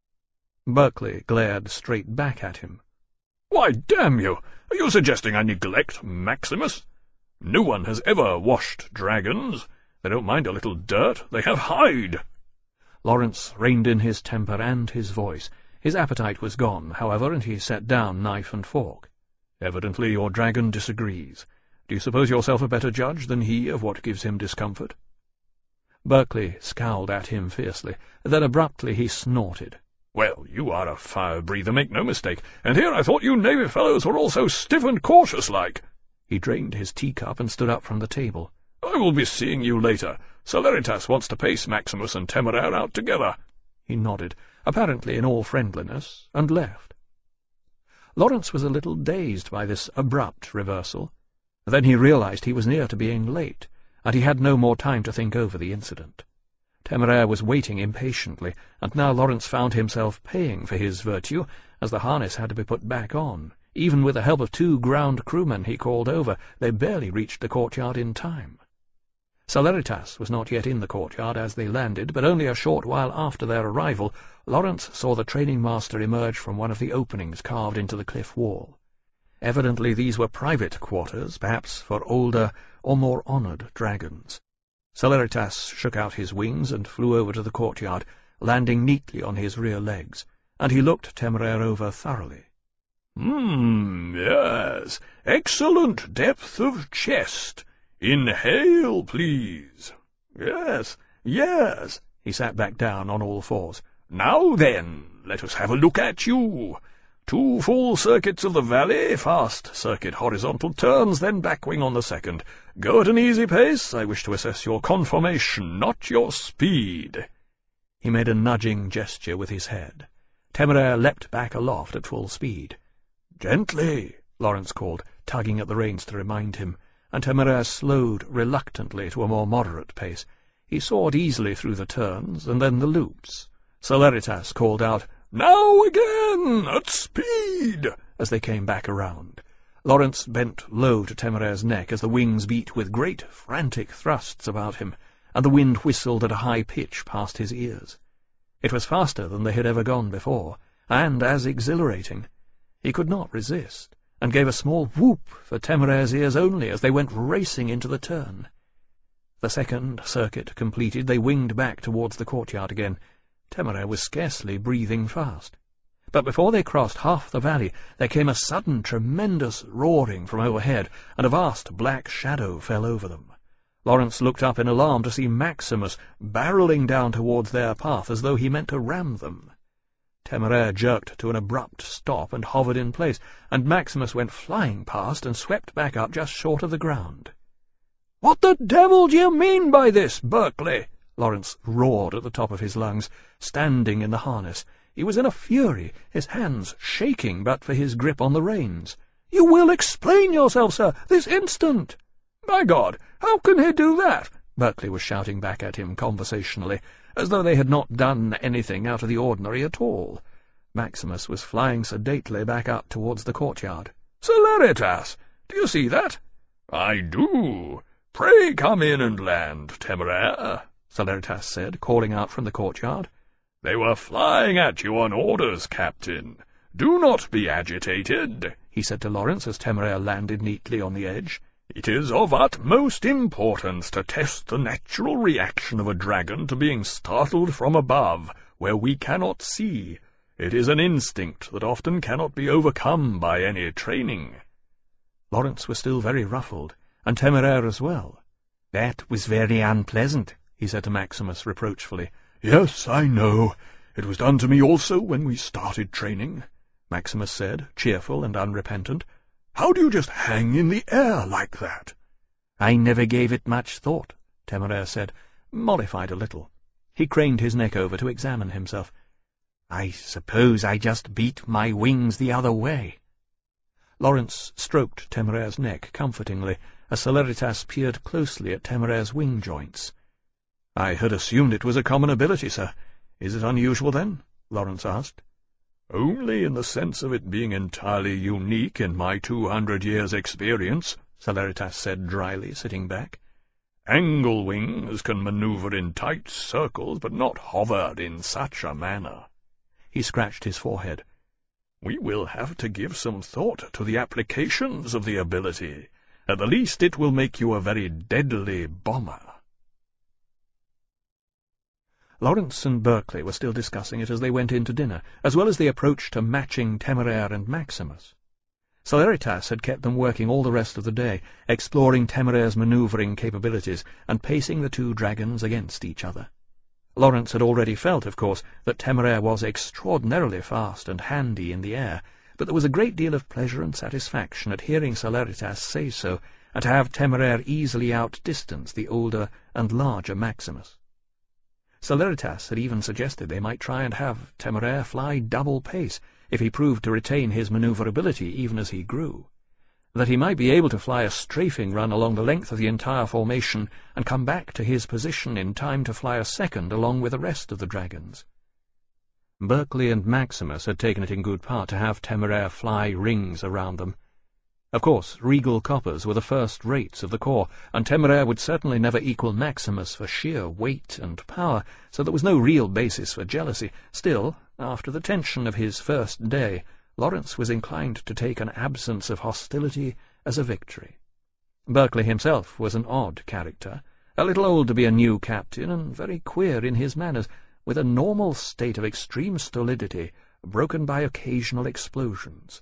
Berkeley glared straight back at him. "Why, damn you, are you suggesting I neglect Maximus? No one has ever washed dragons. They don't mind a little dirt. They have hide." Lawrence reined in his temper and his voice. His appetite was gone, however, and he set down knife and fork. "Evidently your dragon disagrees. Do you suppose yourself a better judge than he of what gives him discomfort?" Berkeley scowled at him fiercely. Then abruptly he snorted. "Well, you are a fire-breather, make no mistake, and here I thought you Navy fellows were all so stiff and cautious-like." He drained his teacup and stood up from the table. "I will be seeing you later. Celeritas wants to pace Maximus and Temeraire out together." He nodded, apparently in all friendliness, and left. Lawrence was a little dazed by this abrupt reversal. Then he realized he was near to being late, and he had no more time to think over the incident. Temeraire was waiting impatiently, and now Lawrence found himself paying for his virtue, as the harness had to be put back on. Even with the help of two ground crewmen he called over, they barely reached the courtyard in time. Celeritas was not yet in the courtyard as they landed, but only a short while after their arrival Lawrence saw the training master emerge from one of the openings carved into the cliff wall. Evidently these were private quarters, perhaps for older or more honoured dragons. Celeritas shook out his wings and flew over to the courtyard, landing neatly on his rear legs, and he looked Temeraire over thoroughly. Hmm, yes, excellent depth of chest. Inhale, please. Yes, yes." He sat back down on all fours. "Now then, let us have a look at you. Two full circuits of the valley, fast circuit horizontal turns, then back wing on the second. Go at an easy pace. I wish to assess your conformation, not your speed." He made a nudging gesture with his head. Temeraire leapt back aloft at full speed. "Gently," Lawrence called, tugging at the reins to remind him, and Temeraire slowed reluctantly to a more moderate pace. He soared easily through the turns, and then the loops. Celeritas called out, "Now again, at speed," as they came back around. Lawrence bent low to Temeraire's neck as the wings beat with great frantic thrusts about him, and the wind whistled at a high pitch past his ears. It was faster than they had ever gone before, and as exhilarating. He could not resist, and gave a small whoop for Temeraire's ears only as they went racing into the turn. The second circuit completed, they winged back towards the courtyard again. Temeraire was scarcely breathing fast. But before they crossed half the valley, there came a sudden tremendous roaring from overhead, and a vast black shadow fell over them. Lawrence looked up in alarm to see Maximus barrelling down towards their path as though he meant to ram them. Temeraire jerked to an abrupt stop and hovered in place, and Maximus went flying past and swept back up just short of the ground. "What the devil do you mean by this, Berkeley?" Lawrence roared at the top of his lungs, standing in the harness. He was in a fury, his hands shaking but for his grip on the reins. "You will explain yourself, sir, this instant!" "By God, how can he do that?" Berkeley was shouting back at him conversationally, as though they had not done anything out of the ordinary at all. Maximus was flying sedately back up towards the courtyard. "Celeritas, do you see that?" "I do. Pray come in and land, Temeraire," Celeritas said, calling out from the courtyard. "They were flying at you on orders, Captain. Do not be agitated," he said to Lawrence as Temeraire landed neatly on the edge. "It is of utmost importance to test the natural reaction of a dragon to being startled from above, where we cannot see. It is an instinct that often cannot be overcome by any training." Lawrence was still very ruffled, and Temeraire as well. "That was very unpleasant," he said to Maximus reproachfully. "Yes, I know. It was done to me also when we started training," Maximus said, cheerful and unrepentant. "How do you just hang in the air like that?" "I never gave it much thought," Temeraire said, mollified a little. He craned his neck over to examine himself. "I suppose I just beat my wings the other way." Lawrence stroked Temeraire's neck comfortingly, as Celeritas peered closely at Temeraire's wing joints. "I had assumed it was a common ability, sir. Is it unusual, then?" Lawrence asked. "Only in the sense of it being entirely unique in my two hundred years' experience," Celeritas said dryly, sitting back. "Angle wings can maneuver in tight circles, but not hover in such a manner." He scratched his forehead. "We will have to give some thought to the applications of the ability. At the least it will make you a very deadly bomber." Lawrence and Berkeley were still discussing it as they went in to dinner, as well as the approach to matching Temeraire and Maximus. Celeritas had kept them working all the rest of the day, exploring Temeraire's manoeuvring capabilities and pacing the two dragons against each other. Lawrence had already felt, of course, that Temeraire was extraordinarily fast and handy in the air, but there was a great deal of pleasure and satisfaction at hearing Celeritas say so, and to have Temeraire easily outdistance the older and larger Maximus. Celeritas had even suggested they might try and have Temeraire fly double pace, if he proved to retain his manoeuvrability even as he grew, that he might be able to fly a strafing run along the length of the entire formation and come back to his position in time to fly a second along with the rest of the dragons. Berkeley and Maximus had taken it in good part to have Temeraire fly rings around them. Of course, regal coppers were the first rates of the corps, and Temeraire would certainly never equal Maximus for sheer weight and power, so there was no real basis for jealousy. Still, after the tension of his first day, Lawrence was inclined to take an absence of hostility as a victory. Berkeley himself was an odd character, a little old to be a new captain, and very queer in his manners, with a normal state of extreme stolidity, broken by occasional explosions.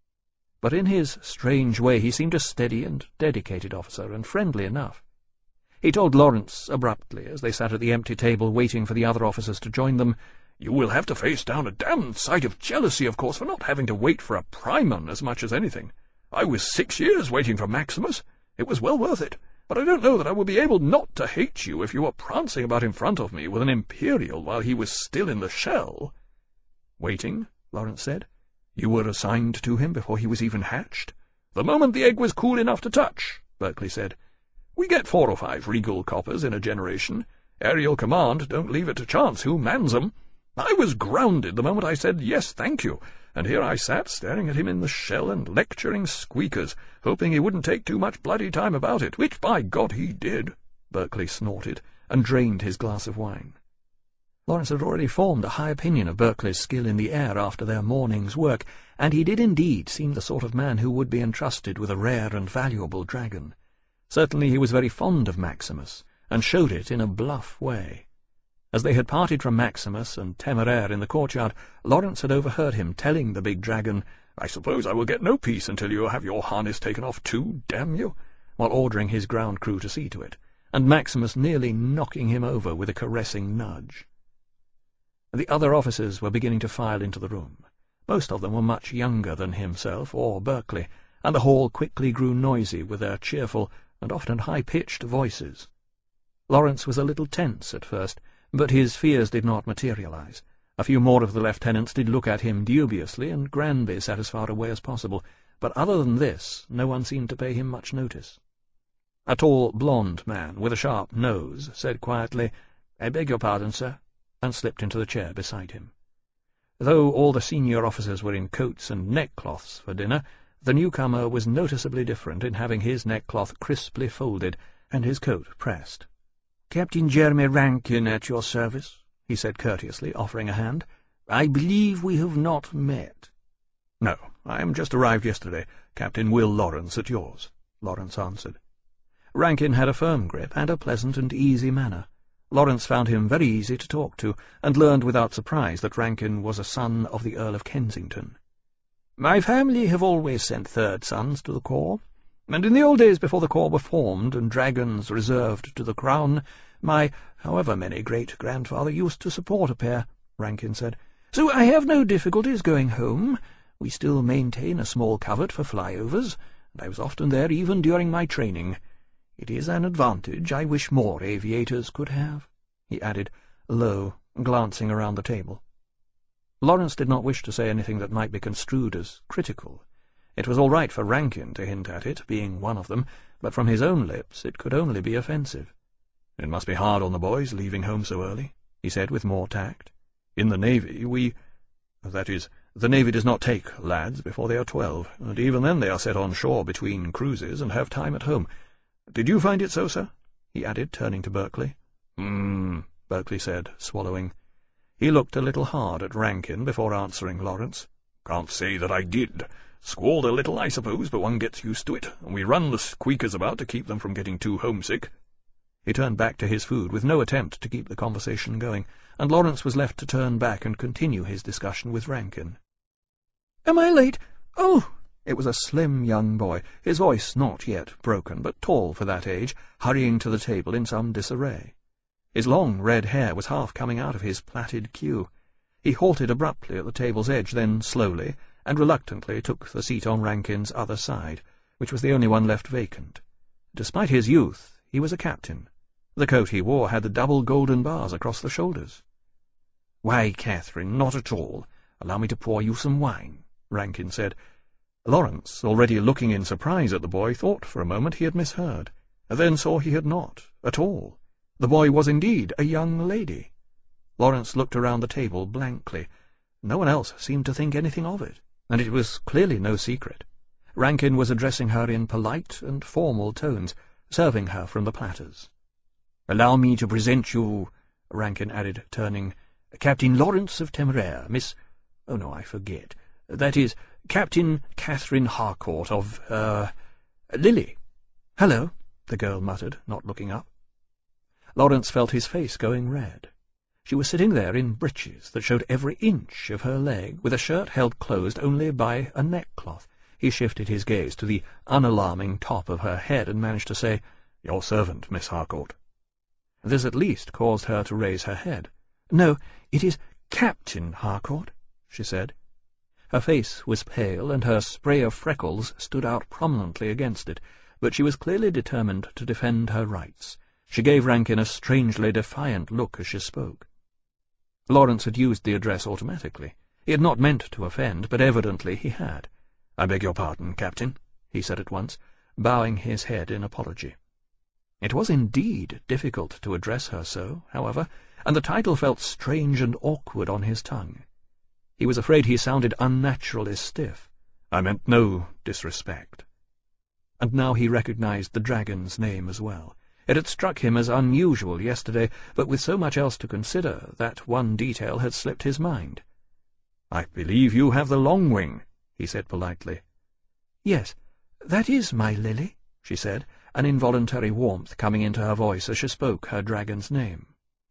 But in his strange way he seemed a steady and dedicated officer, and friendly enough. He told Lawrence abruptly, as they sat at the empty table waiting for the other officers to join them, "You will have to face down a damned sight of jealousy, of course, for not having to wait for a Primon as much as anything. I was six years waiting for Maximus. It was well worth it, but I don't know that I will be able not to hate you if you were prancing about in front of me with an Imperial while he was still in the shell." "Waiting?" Lawrence said. "You were assigned to him before he was even hatched?" "The moment the egg was cool enough to touch," Berkeley said. "We get four or five regal coppers in a generation. Aerial command don't leave it to chance who mans 'em. I was grounded the moment I said, 'Yes, thank you,' and here I sat staring at him in the shell and lecturing squeakers, hoping he wouldn't take too much bloody time about it, which by God he did." Berkeley snorted and drained his glass of wine. Lawrence had already formed a high opinion of Berkeley's skill in the air after their morning's work, and he did indeed seem the sort of man who would be entrusted with a rare and valuable dragon. Certainly he was very fond of Maximus, and showed it in a bluff way. As they had parted from Maximus and Temeraire in the courtyard, Lawrence had overheard him telling the big dragon, "I suppose I will get no peace until you have your harness taken off too, damn you," while ordering his ground crew to see to it, and Maximus nearly knocking him over with a caressing nudge. The other officers were beginning to file into the room. Most of them were much younger than himself or Berkeley, and the hall quickly grew noisy with their cheerful and often high-pitched voices. Lawrence was a little tense at first, but his fears did not materialize. A few more of the lieutenants did look at him dubiously, and Granby sat as far away as possible, but other than this, no one seemed to pay him much notice. A tall, blond man with a sharp nose said quietly, "I beg your pardon, sir," and slipped into the chair beside him. Though all the senior officers were in coats and neckcloths for dinner, the newcomer was noticeably different in having his neckcloth crisply folded and his coat pressed. "Captain Jeremy Rankin at your service," he said courteously, offering a hand. "I believe we have not met." "No, I am just arrived yesterday. Captain Will Lawrence at yours," Lawrence answered. Rankin had a firm grip and a pleasant and easy manner. Lawrence found him very easy to talk to, and learned without surprise that Rankin was a son of the Earl of Kensington. "My family have always sent third sons to the Corps, and in the old days before the Corps were formed and dragons reserved to the Crown, my however many great-grandfather used to support a pair," Rankin said. "So I have no difficulties going home. We still maintain a small covert for flyovers, and I was often there even during my training. It is an advantage I wish more aviators could have," he added, low, glancing around the table. Lawrence did not wish to say anything that might be construed as critical. It was all right for Rankin to hint at it, being one of them, but from his own lips it could only be offensive. "It must be hard on the boys, leaving home so early," he said with more tact. "In the Navy, we... that is, the Navy does not take lads before they are twelve, and even then they are set on shore between cruises and have time at home. Did you find it so, sir?" he added, turning to Berkeley. Hmm, Berkeley said, swallowing. He looked a little hard at Rankin before answering Lawrence. "Can't say that I did. Squalled a little, I suppose, but one gets used to it, and we run the squeakers about to keep them from getting too homesick." He turned back to his food with no attempt to keep the conversation going, and Lawrence was left to turn back and continue his discussion with Rankin. "Am I late? Oh!" It was a slim young boy, his voice not yet broken, but tall for that age, hurrying to the table in some disarray. His long red hair was half coming out of his plaited queue. He halted abruptly at the table's edge, then slowly and reluctantly took the seat on Rankin's other side, which was the only one left vacant. Despite his youth, he was a captain. The coat he wore had the double golden bars across the shoulders. "Why, Catherine, not at all. Allow me to pour you some wine," Rankin said. Lawrence, already looking in surprise at the boy, thought for a moment he had misheard, then saw he had not, at all. The boy was indeed a young lady. Lawrence looked around the table blankly. No one else seemed to think anything of it, and it was clearly no secret. Rankin was addressing her in polite and formal tones, serving her from the platters. "Allow me to present you," Rankin added, turning, "Captain Lawrence of Temeraire, Miss... oh no, I forget. That is, Captain Catherine Harcourt of, er... Lily." "Hello," the girl muttered, not looking up. Lawrence felt his face going red. She was sitting there in breeches that showed every inch of her leg, with a shirt held closed only by a neckcloth. He shifted his gaze to the unalarming top of her head and managed to say, "Your servant, Miss Harcourt." This at least caused her to raise her head. "No, it is Captain Harcourt," she said. Her face was pale, and her spray of freckles stood out prominently against it, but she was clearly determined to defend her rights. She gave Rankin a strangely defiant look as she spoke. Lawrence had used the address automatically. He had not meant to offend, but evidently he had. "I beg your pardon, Captain," he said at once, bowing his head in apology. It was indeed difficult to address her so, however, and the title felt strange and awkward on his tongue. He was afraid he sounded unnaturally stiff. "I meant no disrespect." And now he recognized the dragon's name as well. It had struck him as unusual yesterday, but with so much else to consider, that one detail had slipped his mind. "I believe you have the long wing," he said politely. "Yes, that is my Lily," she said, an involuntary warmth coming into her voice as she spoke her dragon's name.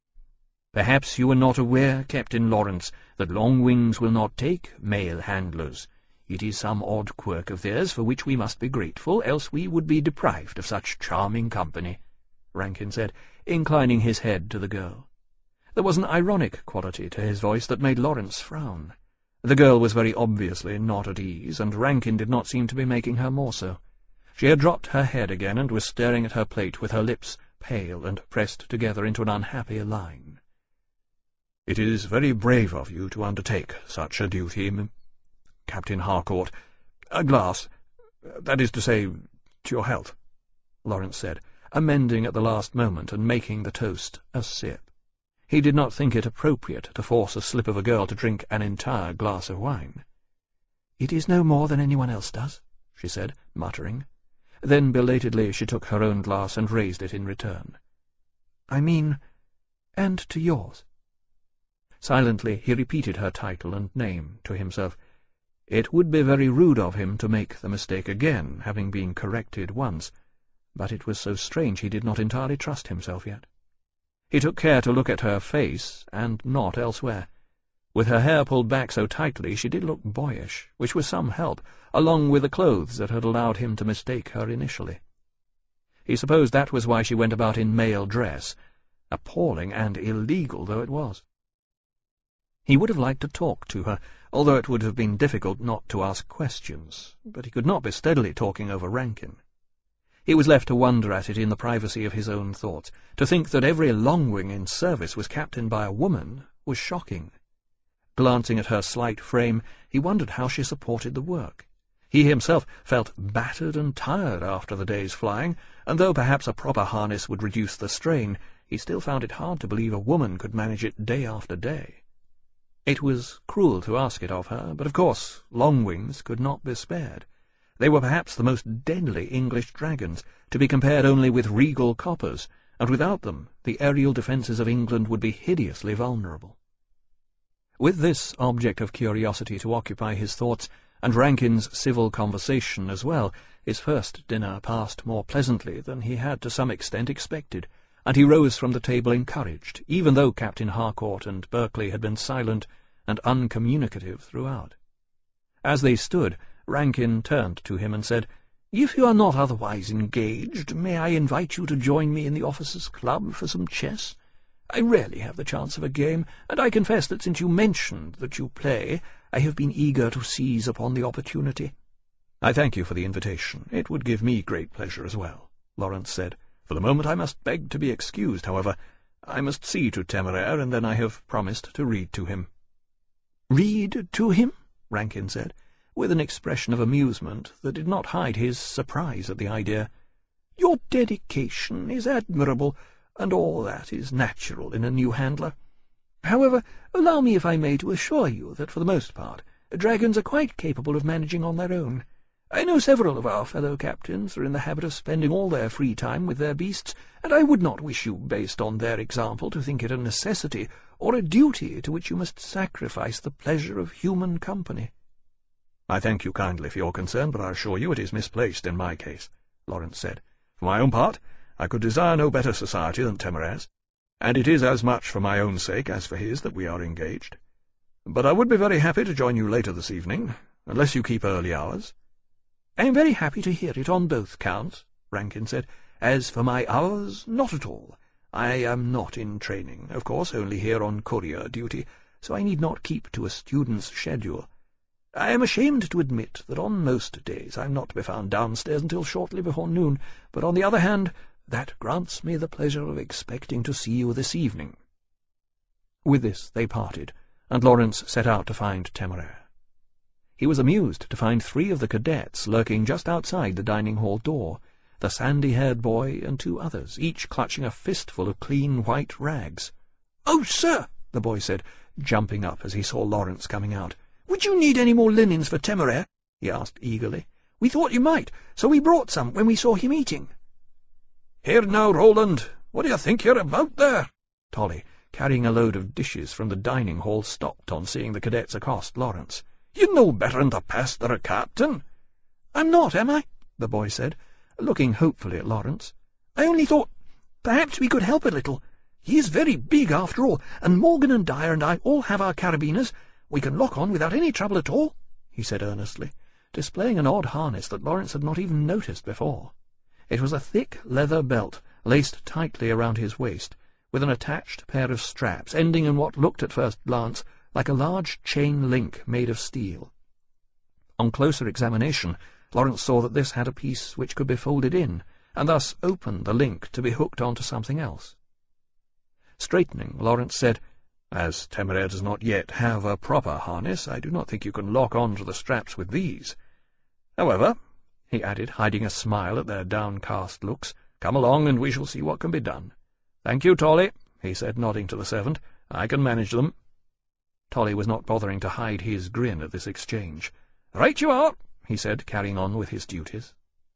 "Perhaps you are not aware, Captain Lawrence, that long wings will not take male handlers. It is some odd quirk of theirs for which we must be grateful, else we would be deprived of such charming company," Rankin said, inclining his head to the girl. There was an ironic quality to his voice that made Lawrence frown. The girl was very obviously not at ease, and Rankin did not seem to be making her more so. She had dropped her head again and was staring at her plate with her lips pale and pressed together into an unhappy line. "It is very brave of you to undertake such a duty, Captain Harcourt. A glass, that is to say, to your health," Lawrence said, amending at the last moment and making the toast a sip. He did not think it appropriate to force a slip of a girl to drink an entire glass of wine. "It is no more than anyone else does," she said, muttering. Then belatedly she took her own glass and raised it in return. "I mean, and to yours." Silently he repeated her title and name to himself. It would be very rude of him to make the mistake again, having been corrected once, but it was so strange he did not entirely trust himself yet. He took care to look at her face, and not elsewhere. With her hair pulled back so tightly she did look boyish, which was some help, along with the clothes that had allowed him to mistake her initially. He supposed that was why she went about in male dress, appalling and illegal though it was. He would have liked to talk to her, although it would have been difficult not to ask questions, but he could not be steadily talking over Rankin. He was left to wonder at it in the privacy of his own thoughts. To think that every Longwing in service was captained by a woman was shocking. Glancing at her slight frame, he wondered how she supported the work. He himself felt battered and tired after the day's flying, and though perhaps a proper harness would reduce the strain, he still found it hard to believe a woman could manage it day after day. It was cruel to ask it of her, but of course Longwings could not be spared. They were perhaps the most deadly English dragons, to be compared only with regal coppers, and without them the aerial defences of England would be hideously vulnerable. With this object of curiosity to occupy his thoughts, and Rankin's civil conversation as well, his first dinner passed more pleasantly than he had to some extent expected, and he rose from the table encouraged, even though Captain Harcourt and Berkeley had been silent and uncommunicative throughout. As they stood, Rankin turned to him and said, "If you are not otherwise engaged, may I invite you to join me in the officers' club for some chess? I rarely have the chance of a game, and I confess that since you mentioned that you play, I have been eager to seize upon the opportunity." "I thank you for the invitation. It would give me great pleasure as well," Lawrence said. "For the moment I must beg to be excused, however. I must see to Temeraire, and then I have promised to read to him." "Read to him?" Rankin said, with an expression of amusement that did not hide his surprise at the idea. "Your dedication is admirable, and all that is natural in a new handler. However, allow me, if I may, to assure you that for the most part dragons are quite capable of managing on their own. I know several of our fellow captains are in the habit of spending all their free time with their beasts, and I would not wish you, based on their example, to think it a necessity or a duty to which you must sacrifice the pleasure of human company." "I thank you kindly for your concern, but I assure you it is misplaced in my case," Lawrence said. "For my own part, I could desire no better society than Temeraire's, and it is as much for my own sake as for his that we are engaged. But I would be very happy to join you later this evening, unless you keep early hours." "I am very happy to hear it on both counts," Rankin said. "As for my hours, not at all. I am not in training, of course, only here on courier duty, so I need not keep to a student's schedule. I am ashamed to admit that on most days I am not to be found downstairs until shortly before noon, but on the other hand, that grants me the pleasure of expecting to see you this evening." With this they parted, and Lawrence set out to find Temeraire. He was amused to find three of the cadets lurking just outside the dining-hall door, the sandy-haired boy and two others, each clutching a fistful of clean white rags. "Oh, sir," the boy said, jumping up as he saw Lawrence coming out. "Would you need any more linens for Temeraire?" he asked eagerly. "We thought you might, so we brought some when we saw him eating." "Here now, Roland, what do you think you're about there?" Tolly, carrying a load of dishes from the dining-hall, stopped on seeing the cadets accost Lawrence. "You know better'n to pester a captain." "I'm not, am I?" the boy said, looking hopefully at Lawrence. "I only thought perhaps we could help a little. He is very big, after all, and Morgan and Dyer and I all have our carabiners. We can lock on without any trouble at all," he said earnestly, displaying an odd harness that Lawrence had not even noticed before. It was a thick leather belt, laced tightly around his waist, with an attached pair of straps, ending in what looked at first glance like a large chain link made of steel. On closer examination, Lawrence saw that this had a piece which could be folded in, and thus opened the link to be hooked onto something else. Straightening, Lawrence said, "As Temeraire does not yet have a proper harness, I do not think you can lock on to the straps with these. However," he added, hiding a smile at their downcast looks, "come along and we shall see what can be done. Thank you, Tolly," he said, nodding to the servant. "I can manage them." Tolly was not bothering to hide his grin at this exchange. "Right you are," he said, carrying on with his duties.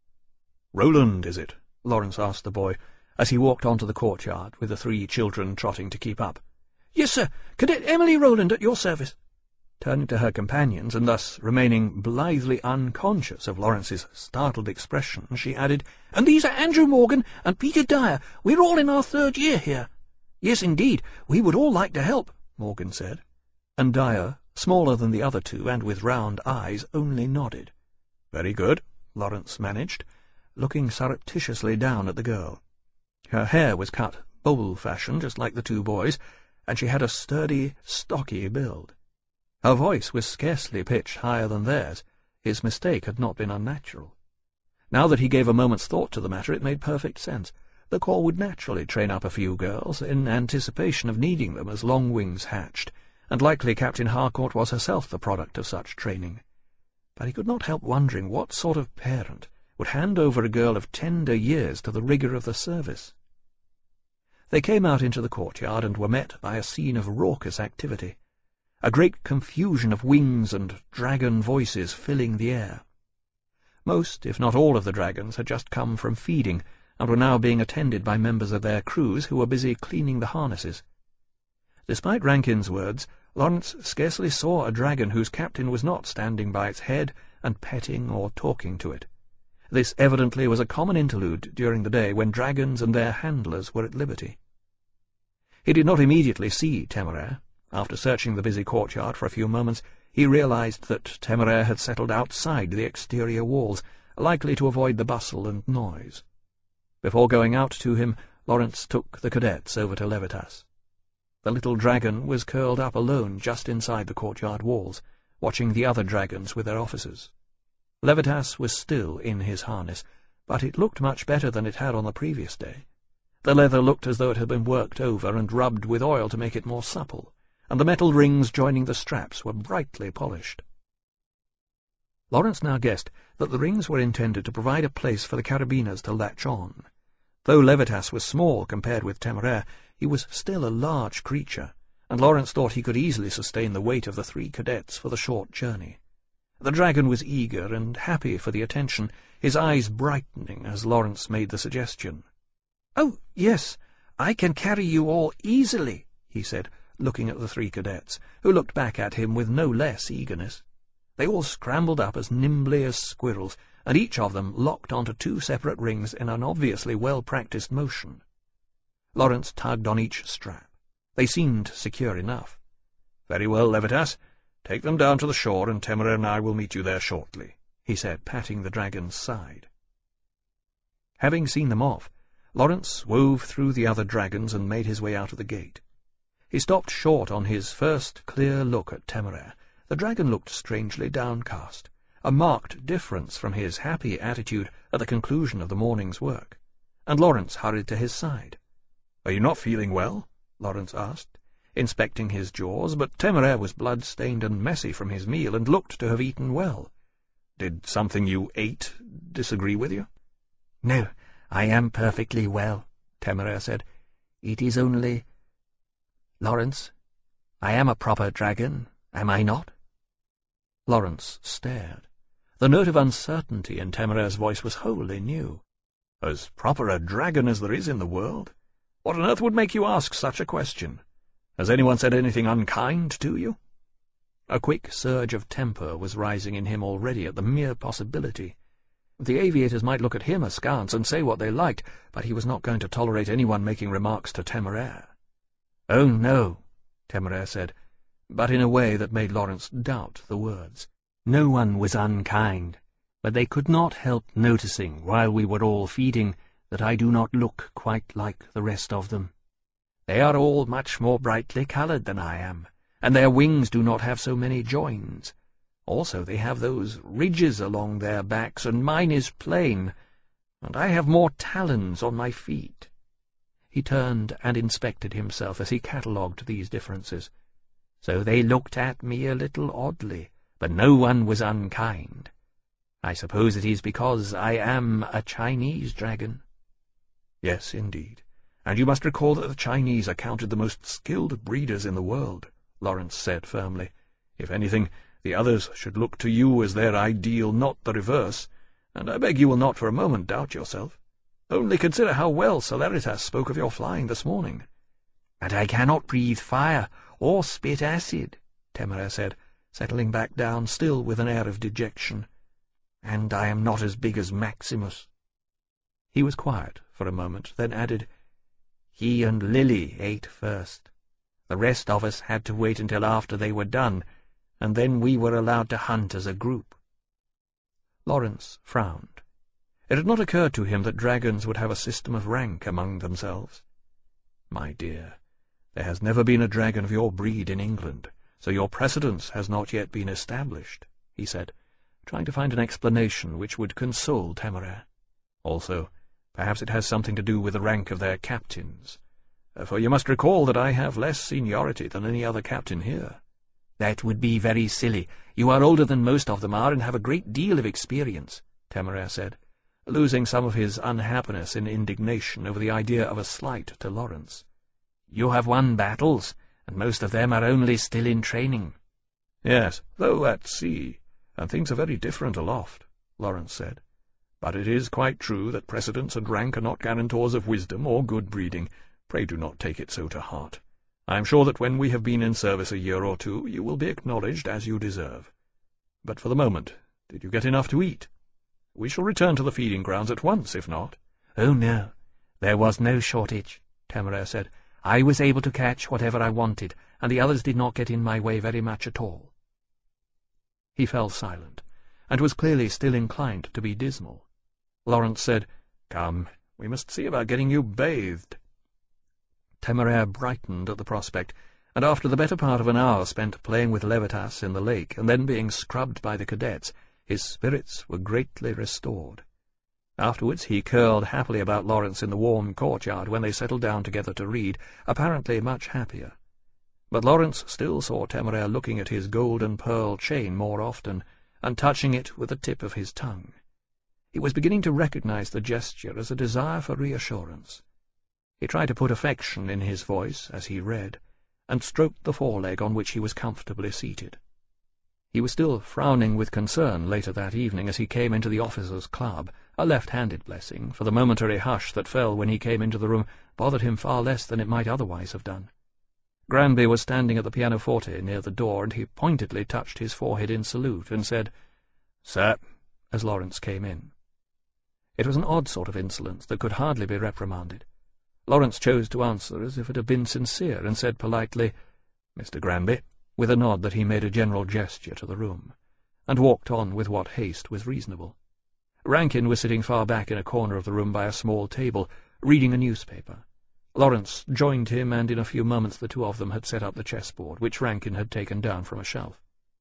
"Roland, is it?" Lawrence asked the boy, as he walked onto the courtyard, with the three children trotting to keep up. "Yes, sir. Cadet Emily Roland at your service." Turning to her companions, and thus remaining blithely unconscious of Lawrence's startled expression, she added, "And these are Andrew Morgan and Peter Dyer. We're all in our third year here." "Yes, indeed. We would all like to help," Morgan said. And Dyer, smaller than the other two and with round eyes, only nodded. "Very good," Lawrence managed, looking surreptitiously down at the girl. Her hair was cut bowl-fashion, just like the two boys', and she had a sturdy, stocky build. Her voice was scarcely pitched higher than theirs. His mistake had not been unnatural. Now that he gave a moment's thought to the matter, it made perfect sense. The Corps would naturally train up a few girls, in anticipation of needing them as Longwings hatched, and likely Captain Harcourt was herself the product of such training. But he could not help wondering what sort of parent would hand over a girl of tender years to the rigour of the service. They came out into the courtyard and were met by a scene of raucous activity, a great confusion of wings and dragon voices filling the air. Most, if not all, of the dragons had just come from feeding, and were now being attended by members of their crews who were busy cleaning the harnesses. Despite Rankin's words, Lawrence scarcely saw a dragon whose captain was not standing by its head and petting or talking to it. This evidently was a common interlude during the day when dragons and their handlers were at liberty. He did not immediately see Temeraire. After searching the busy courtyard for a few moments, he realized that Temeraire had settled outside the exterior walls, likely to avoid the bustle and noise. Before going out to him, Lawrence took the cadets over to Levitas. The little dragon was curled up alone just inside the courtyard walls, watching the other dragons with their officers. Levitas was still in his harness, but it looked much better than it had on the previous day. The leather looked as though it had been worked over and rubbed with oil to make it more supple, and the metal rings joining the straps were brightly polished. Lawrence now guessed that the rings were intended to provide a place for the carabiners to latch on. Though Levitas was small compared with Temeraire, he was still a large creature, and Lawrence thought he could easily sustain the weight of the three cadets for the short journey. The dragon was eager and happy for the attention, his eyes brightening as Lawrence made the suggestion. "Oh, yes, I can carry you all easily," he said, looking at the three cadets, who looked back at him with no less eagerness. They all scrambled up as nimbly as squirrels, and each of them locked onto two separate rings in an obviously well-practised motion. Lawrence tugged on each strap. They seemed secure enough. "Very well, Levitas. Take them down to the shore, and Temeraire and I will meet you there shortly," he said, patting the dragon's side. Having seen them off, Lawrence wove through the other dragons and made his way out of the gate. He stopped short on his first clear look at Temeraire. The dragon looked strangely downcast, a marked difference from his happy attitude at the conclusion of the morning's work, and Lawrence hurried to his side. "Are you not feeling well?" Lawrence asked, inspecting his jaws, but Temeraire was blood-stained and messy from his meal and looked to have eaten well. "Did something you ate disagree with you?" "No, I am perfectly well," Temeraire said. "It is only... Lawrence, I am a proper dragon, am I not?" Lawrence stared. The note of uncertainty in Temeraire's voice was wholly new. "As proper a dragon as there is in the world? What on earth would make you ask such a question? Has anyone said anything unkind to you?" A quick surge of temper was rising in him already at the mere possibility. The aviators might look at him askance and say what they liked, but he was not going to tolerate anyone making remarks to Temeraire. "Oh, no," Temeraire said, but in a way that made Lawrence doubt the words. "No one was unkind, but they could not help noticing, while we were all feeding, that I do not look quite like the rest of them." They are all much more brightly coloured than I am, and their wings do not have so many joins. Also they have those ridges along their backs, and mine is plain, and I have more talons on my feet." He turned and inspected himself as he catalogued these differences. "So they looked at me a little oddly, but no one was unkind. I suppose it is because I am a Chinese dragon." "Yes, indeed. And you must recall that the Chinese are counted the most skilled breeders in the world," Lawrence said firmly. "If anything, the others should look to you as their ideal, not the reverse, and I beg you will not for a moment doubt yourself. Only consider how well Celeritas spoke of your flying this morning." "But I cannot breathe fire or spit acid," Temeraire said, settling back down, still with an air of dejection. "And I am not as big as Maximus." He was quiet for a moment, then added, "He and Lily ate first. The rest of us had to wait until after they were done, and then we were allowed to hunt as a group." Lawrence frowned. It had not occurred to him that dragons would have a system of rank among themselves. "My dear, there has never been a dragon of your breed in England, so your precedence has not yet been established," he said, trying to find an explanation which would console Temeraire. "Also, perhaps it has something to do with the rank of their captains, for you must recall that I have less seniority than any other captain here." "That would be very silly. You are older than most of them are, and have a great deal of experience," Temeraire said, losing some of his unhappiness in indignation over the idea of a slight to Lawrence. "You have won battles, and most of them are only still in training." "Yes, though at sea, and things are very different aloft," Lawrence said. "But it is quite true that precedence and rank are not guarantors of wisdom or good breeding. Pray do not take it so to heart. I am sure that when we have been in service a year or two, you will be acknowledged as you deserve. But for the moment, did you get enough to eat? We shall return to the feeding grounds at once, if not." "Oh, no. There was no shortage," Temeraire said. "I was able to catch whatever I wanted, and the others did not get in my way very much at all." He fell silent, and was clearly still inclined to be dismal. Lawrence said, "Come, we must see about getting you bathed." Temeraire brightened at the prospect, and after the better part of an hour spent playing with Levitas in the lake, and then being scrubbed by the cadets, his spirits were greatly restored. Afterwards he curled happily about Lawrence in the warm courtyard when they settled down together to read, apparently much happier. But Lawrence still saw Temeraire looking at his gold and pearl chain more often, and touching it with the tip of his tongue. He was beginning to recognize the gesture as a desire for reassurance. He tried to put affection in his voice as he read, and stroked the foreleg on which he was comfortably seated. He was still frowning with concern later that evening as he came into the officers' club, a left-handed blessing, for the momentary hush that fell when he came into the room bothered him far less than it might otherwise have done. Granby was standing at the pianoforte near the door, and he pointedly touched his forehead in salute and said, "Sir," as Lawrence came in. It was an odd sort of insolence that could hardly be reprimanded. Lawrence chose to answer as if it had been sincere, and said politely, "Mister Granby," with a nod that he made a general gesture to the room, and walked on with what haste was reasonable. Rankin was sitting far back in a corner of the room by a small table, reading a newspaper. Lawrence joined him, and in a few moments the two of them had set up the chessboard, which Rankin had taken down from a shelf.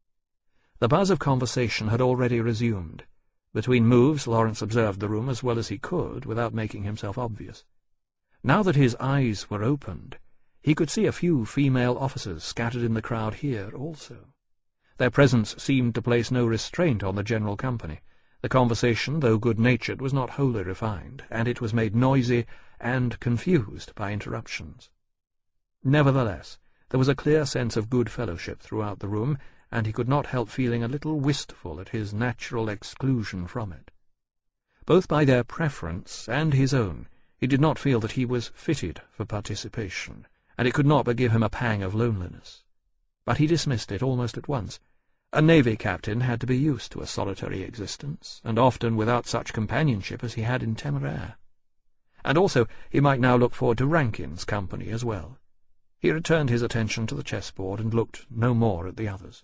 The buzz of conversation had already resumed. Between moves, Lawrence observed the room as well as he could, without making himself obvious. Now that his eyes were opened, he could see a few female officers scattered in the crowd here also. Their presence seemed to place no restraint on the general company. The conversation, though good-natured, was not wholly refined, and it was made noisy and confused by interruptions. Nevertheless, there was a clear sense of good fellowship throughout the room, and he could not help feeling a little wistful at his natural exclusion from it. Both by their preference and his own, he did not feel that he was fitted for participation, and it could not but give him a pang of loneliness. But he dismissed it almost at once. A navy captain had to be used to a solitary existence, and often without such companionship as he had in Temeraire. And also he might now look forward to Rankin's company as well. He returned his attention to the chessboard and looked no more at the others.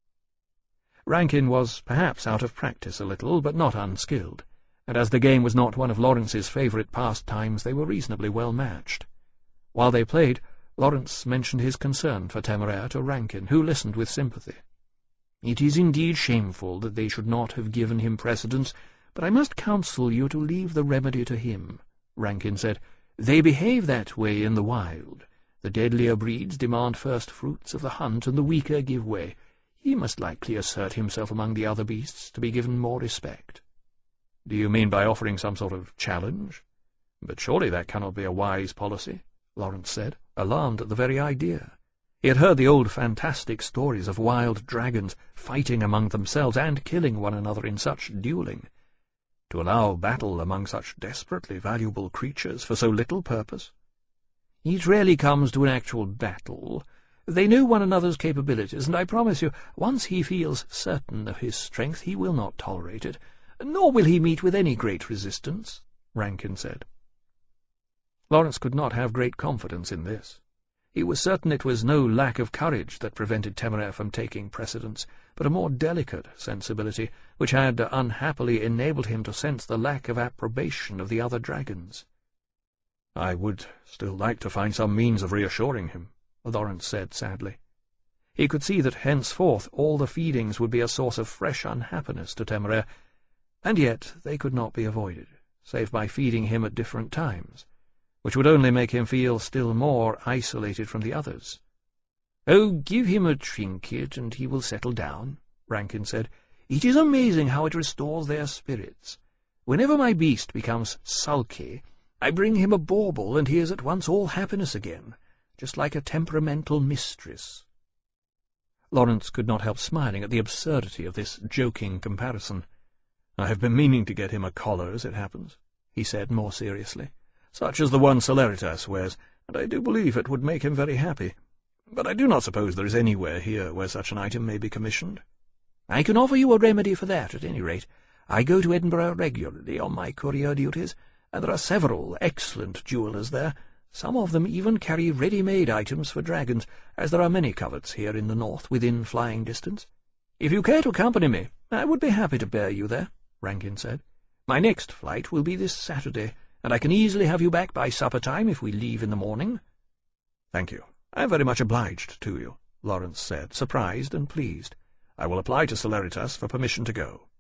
Rankin was perhaps out of practice a little, but not unskilled, and as the game was not one of Lawrence's favourite pastimes, they were reasonably well matched. While they played, Lawrence mentioned his concern for Temeraire to Rankin, who listened with sympathy. "It is indeed shameful that they should not have given him precedence, but I must counsel you to leave the remedy to him," Rankin said. "They behave that way in the wild. The deadlier breeds demand first fruits of the hunt, and the weaker give way. He must likely assert himself among the other beasts to be given more respect." "Do you mean by offering some sort of challenge? But surely that cannot be a wise policy," Lawrence said, alarmed at the very idea. He had heard the old fantastic stories of wild dragons fighting among themselves and killing one another in such duelling. To allow battle among such desperately valuable creatures for so little purpose? "It rarely comes to an actual battle. They know one another's capabilities, and I promise you, once he feels certain of his strength, he will not tolerate it, nor will he meet with any great resistance," Rankin said. Lawrence could not have great confidence in this. He was certain it was no lack of courage that prevented Temeraire from taking precedence, but a more delicate sensibility, which had unhappily enabled him to sense the lack of approbation of the other dragons. "I would still like to find some means of reassuring him," Lawrence said sadly. He could see that henceforth all the feedings would be a source of fresh unhappiness to Temeraire, and yet they could not be avoided, save by feeding him at different times, which would only make him feel still more isolated from the others. "Oh, give him a trinket, and he will settle down," Rankin said. "It is amazing how it restores their spirits. Whenever my beast becomes sulky, I bring him a bauble, and he is at once all happiness again, just like a temperamental mistress." Lawrence could not help smiling at the absurdity of this joking comparison. "I have been meaning to get him a collar, as it happens," he said more seriously, "such as the one Celeritas wears, and I do believe it would make him very happy. But I do not suppose there is anywhere here where such an item may be commissioned." "I can offer you a remedy for that, at any rate. I go to Edinburgh regularly on my courier duties, and there are several excellent jewellers there. Some of them even carry ready-made items for dragons, as there are many coverts here in the north within flying distance. If you care to accompany me, I would be happy to bear you there," Rankin said. "My next flight will be this Saturday, and I can easily have you back by supper-time if we leave in the morning." "Thank you. I am very much obliged to you," Lawrence said, surprised and pleased. "I will apply to Celeritas for permission to go."